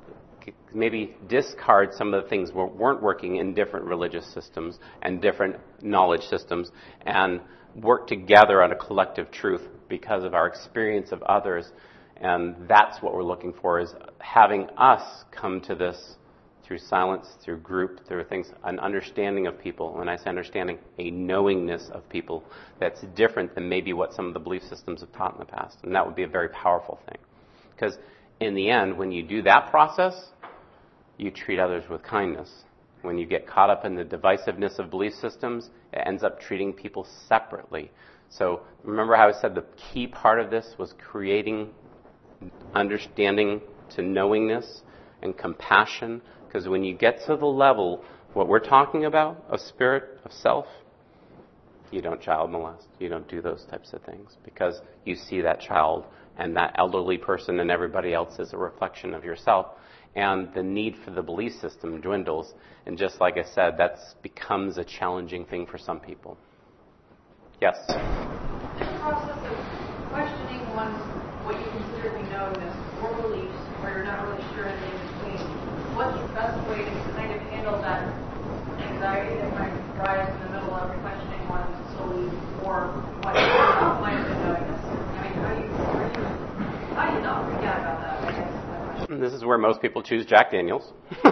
Speaker 1: maybe discard some of the things that weren't working in different religious systems and different knowledge systems, and work together on a collective truth because of our experience of others. And that's what we're looking for, is having us come to this through silence, through group, through things, an understanding of people. When I say understanding, a knowingness of people that's different than maybe what some of the belief systems have taught in the past. And that would be a very powerful thing. Because in the end, when you do that process, you treat others with kindness. When you get caught up in the divisiveness of belief systems, it ends up treating people separately. So remember how I said the key part of this was creating understanding to knowingness, and compassion. Because when you get to the level, what we're talking about, of spirit, of self, you don't child molest. You don't do those types of things because you see that child and that elderly person and everybody else as a reflection of yourself. And the need for the belief system dwindles. And just like I said, that becomes a challenging thing for some people. Yes?
Speaker 2: In the process of questioning one's, what you consider to be knowingness or beliefs, where you're not really sure in between, what's the best way to kind of handle that anxiety that might rise in the middle of questioning one's belief or what might be knowingness? I mean, how do you not freak out about that, I guess?
Speaker 1: This is where most people choose Jack Daniels.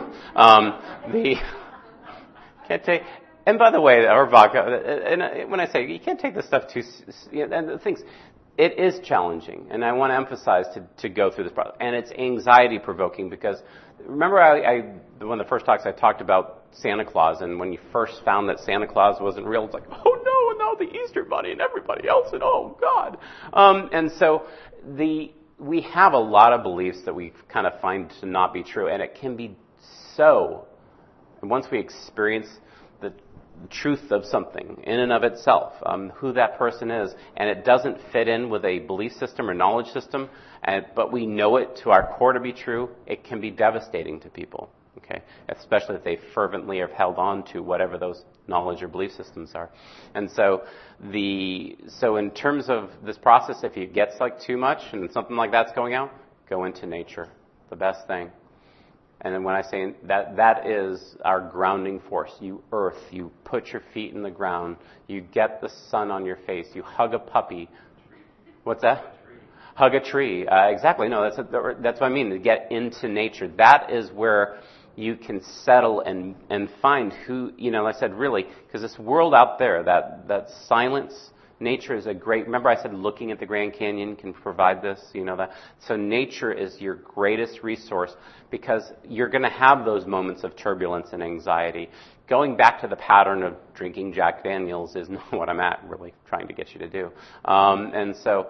Speaker 1: Can't take, and by the way, or vodka. And when I say you can't take this stuff too, and the things, it is challenging, and I want to emphasize to go through this process, and it's anxiety provoking because remember, one of the first talks I talked about Santa Claus, and when you first found that Santa Claus wasn't real, it's like, oh no, and now the Easter Bunny and everybody else, and oh God, and so we have a lot of beliefs that we kind of find to not be true, and it can be so. And once we experience the truth of something in and of itself, who that person is, and it doesn't fit in with a belief system or knowledge system, but we know it to our core to be true, it can be devastating to people. Okay, especially if they fervently have held on to whatever those knowledge or belief systems are. And so in terms of this process, if it gets like too much and something like that's going out, go into nature. The best thing. And then when I say that is our grounding force. You earth, you put your feet in the ground, you get the sun on your face, you hug a puppy. What's that? Hug a tree. Exactly. No, that's what I mean. To get into nature. That is where you can settle and find who, like I said, really, because this world out there, that silence, nature is a great, remember I said looking at the Grand Canyon can provide this, that. So nature is your greatest resource because you're going to have those moments of turbulence and anxiety. Going back to the pattern of drinking Jack Daniels is not what I'm really trying to get you to do. And so,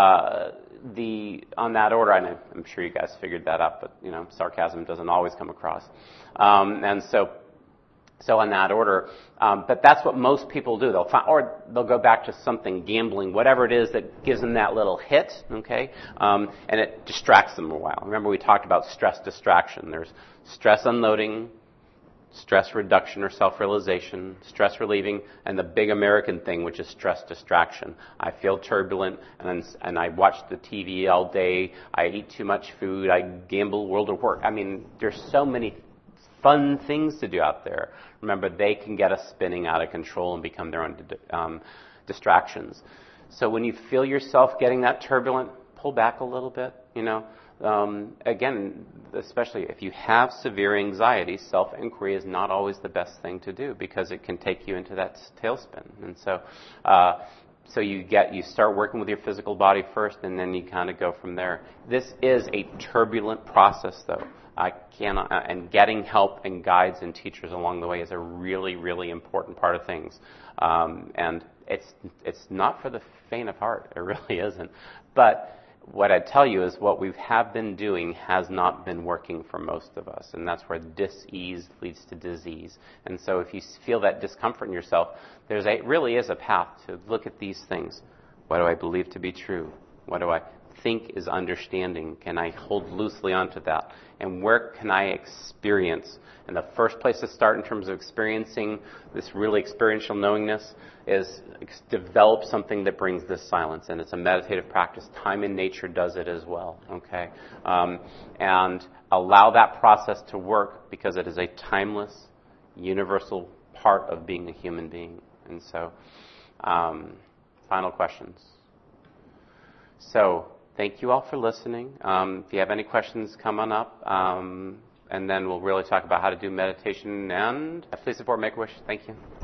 Speaker 1: on that order, and I'm sure you guys figured that out, but, sarcasm doesn't always come across. And so on that order, but that's what most people do. They'll go back to something, gambling, whatever it is that gives them that little hit, okay? And it distracts them a while. Remember we talked about stress distraction. There's stress unloading, stress reduction or self-realization, stress relieving, and the big American thing, which is stress distraction. I feel turbulent, and I watch the TV all day. I eat too much food. I gamble World of Work. I mean, there's so many fun things to do out there. Remember, they can get us spinning out of control and become their own distractions. So when you feel yourself getting that turbulent, pull back a little bit, Again, especially if you have severe anxiety, self-inquiry is not always the best thing to do because it can take you into that tailspin. And so, you start working with your physical body first, and then you kind of go from there. This is a turbulent process, though. And getting help and guides and teachers along the way is a really, really important part of things. And it's not for the faint of heart. It really isn't. But what I tell you is what we have been doing has not been working for most of us, and that's where dis-ease leads to disease. And so if you feel that discomfort in yourself, really is a path to look at these things. What do I believe to be true? What do I think is understanding? Can I hold loosely onto that? And where can I experience? And the first place to start in terms of experiencing this really experiential knowingness is develop something that brings this silence. And it's a meditative practice. Time in nature does it as well. Okay? And allow that process to work because it is a timeless, universal part of being a human being. And so, final questions. So, thank you all for listening. If you have any questions, come on up. And then we'll really talk about how to do meditation. And please support Make-A-Wish. Thank you.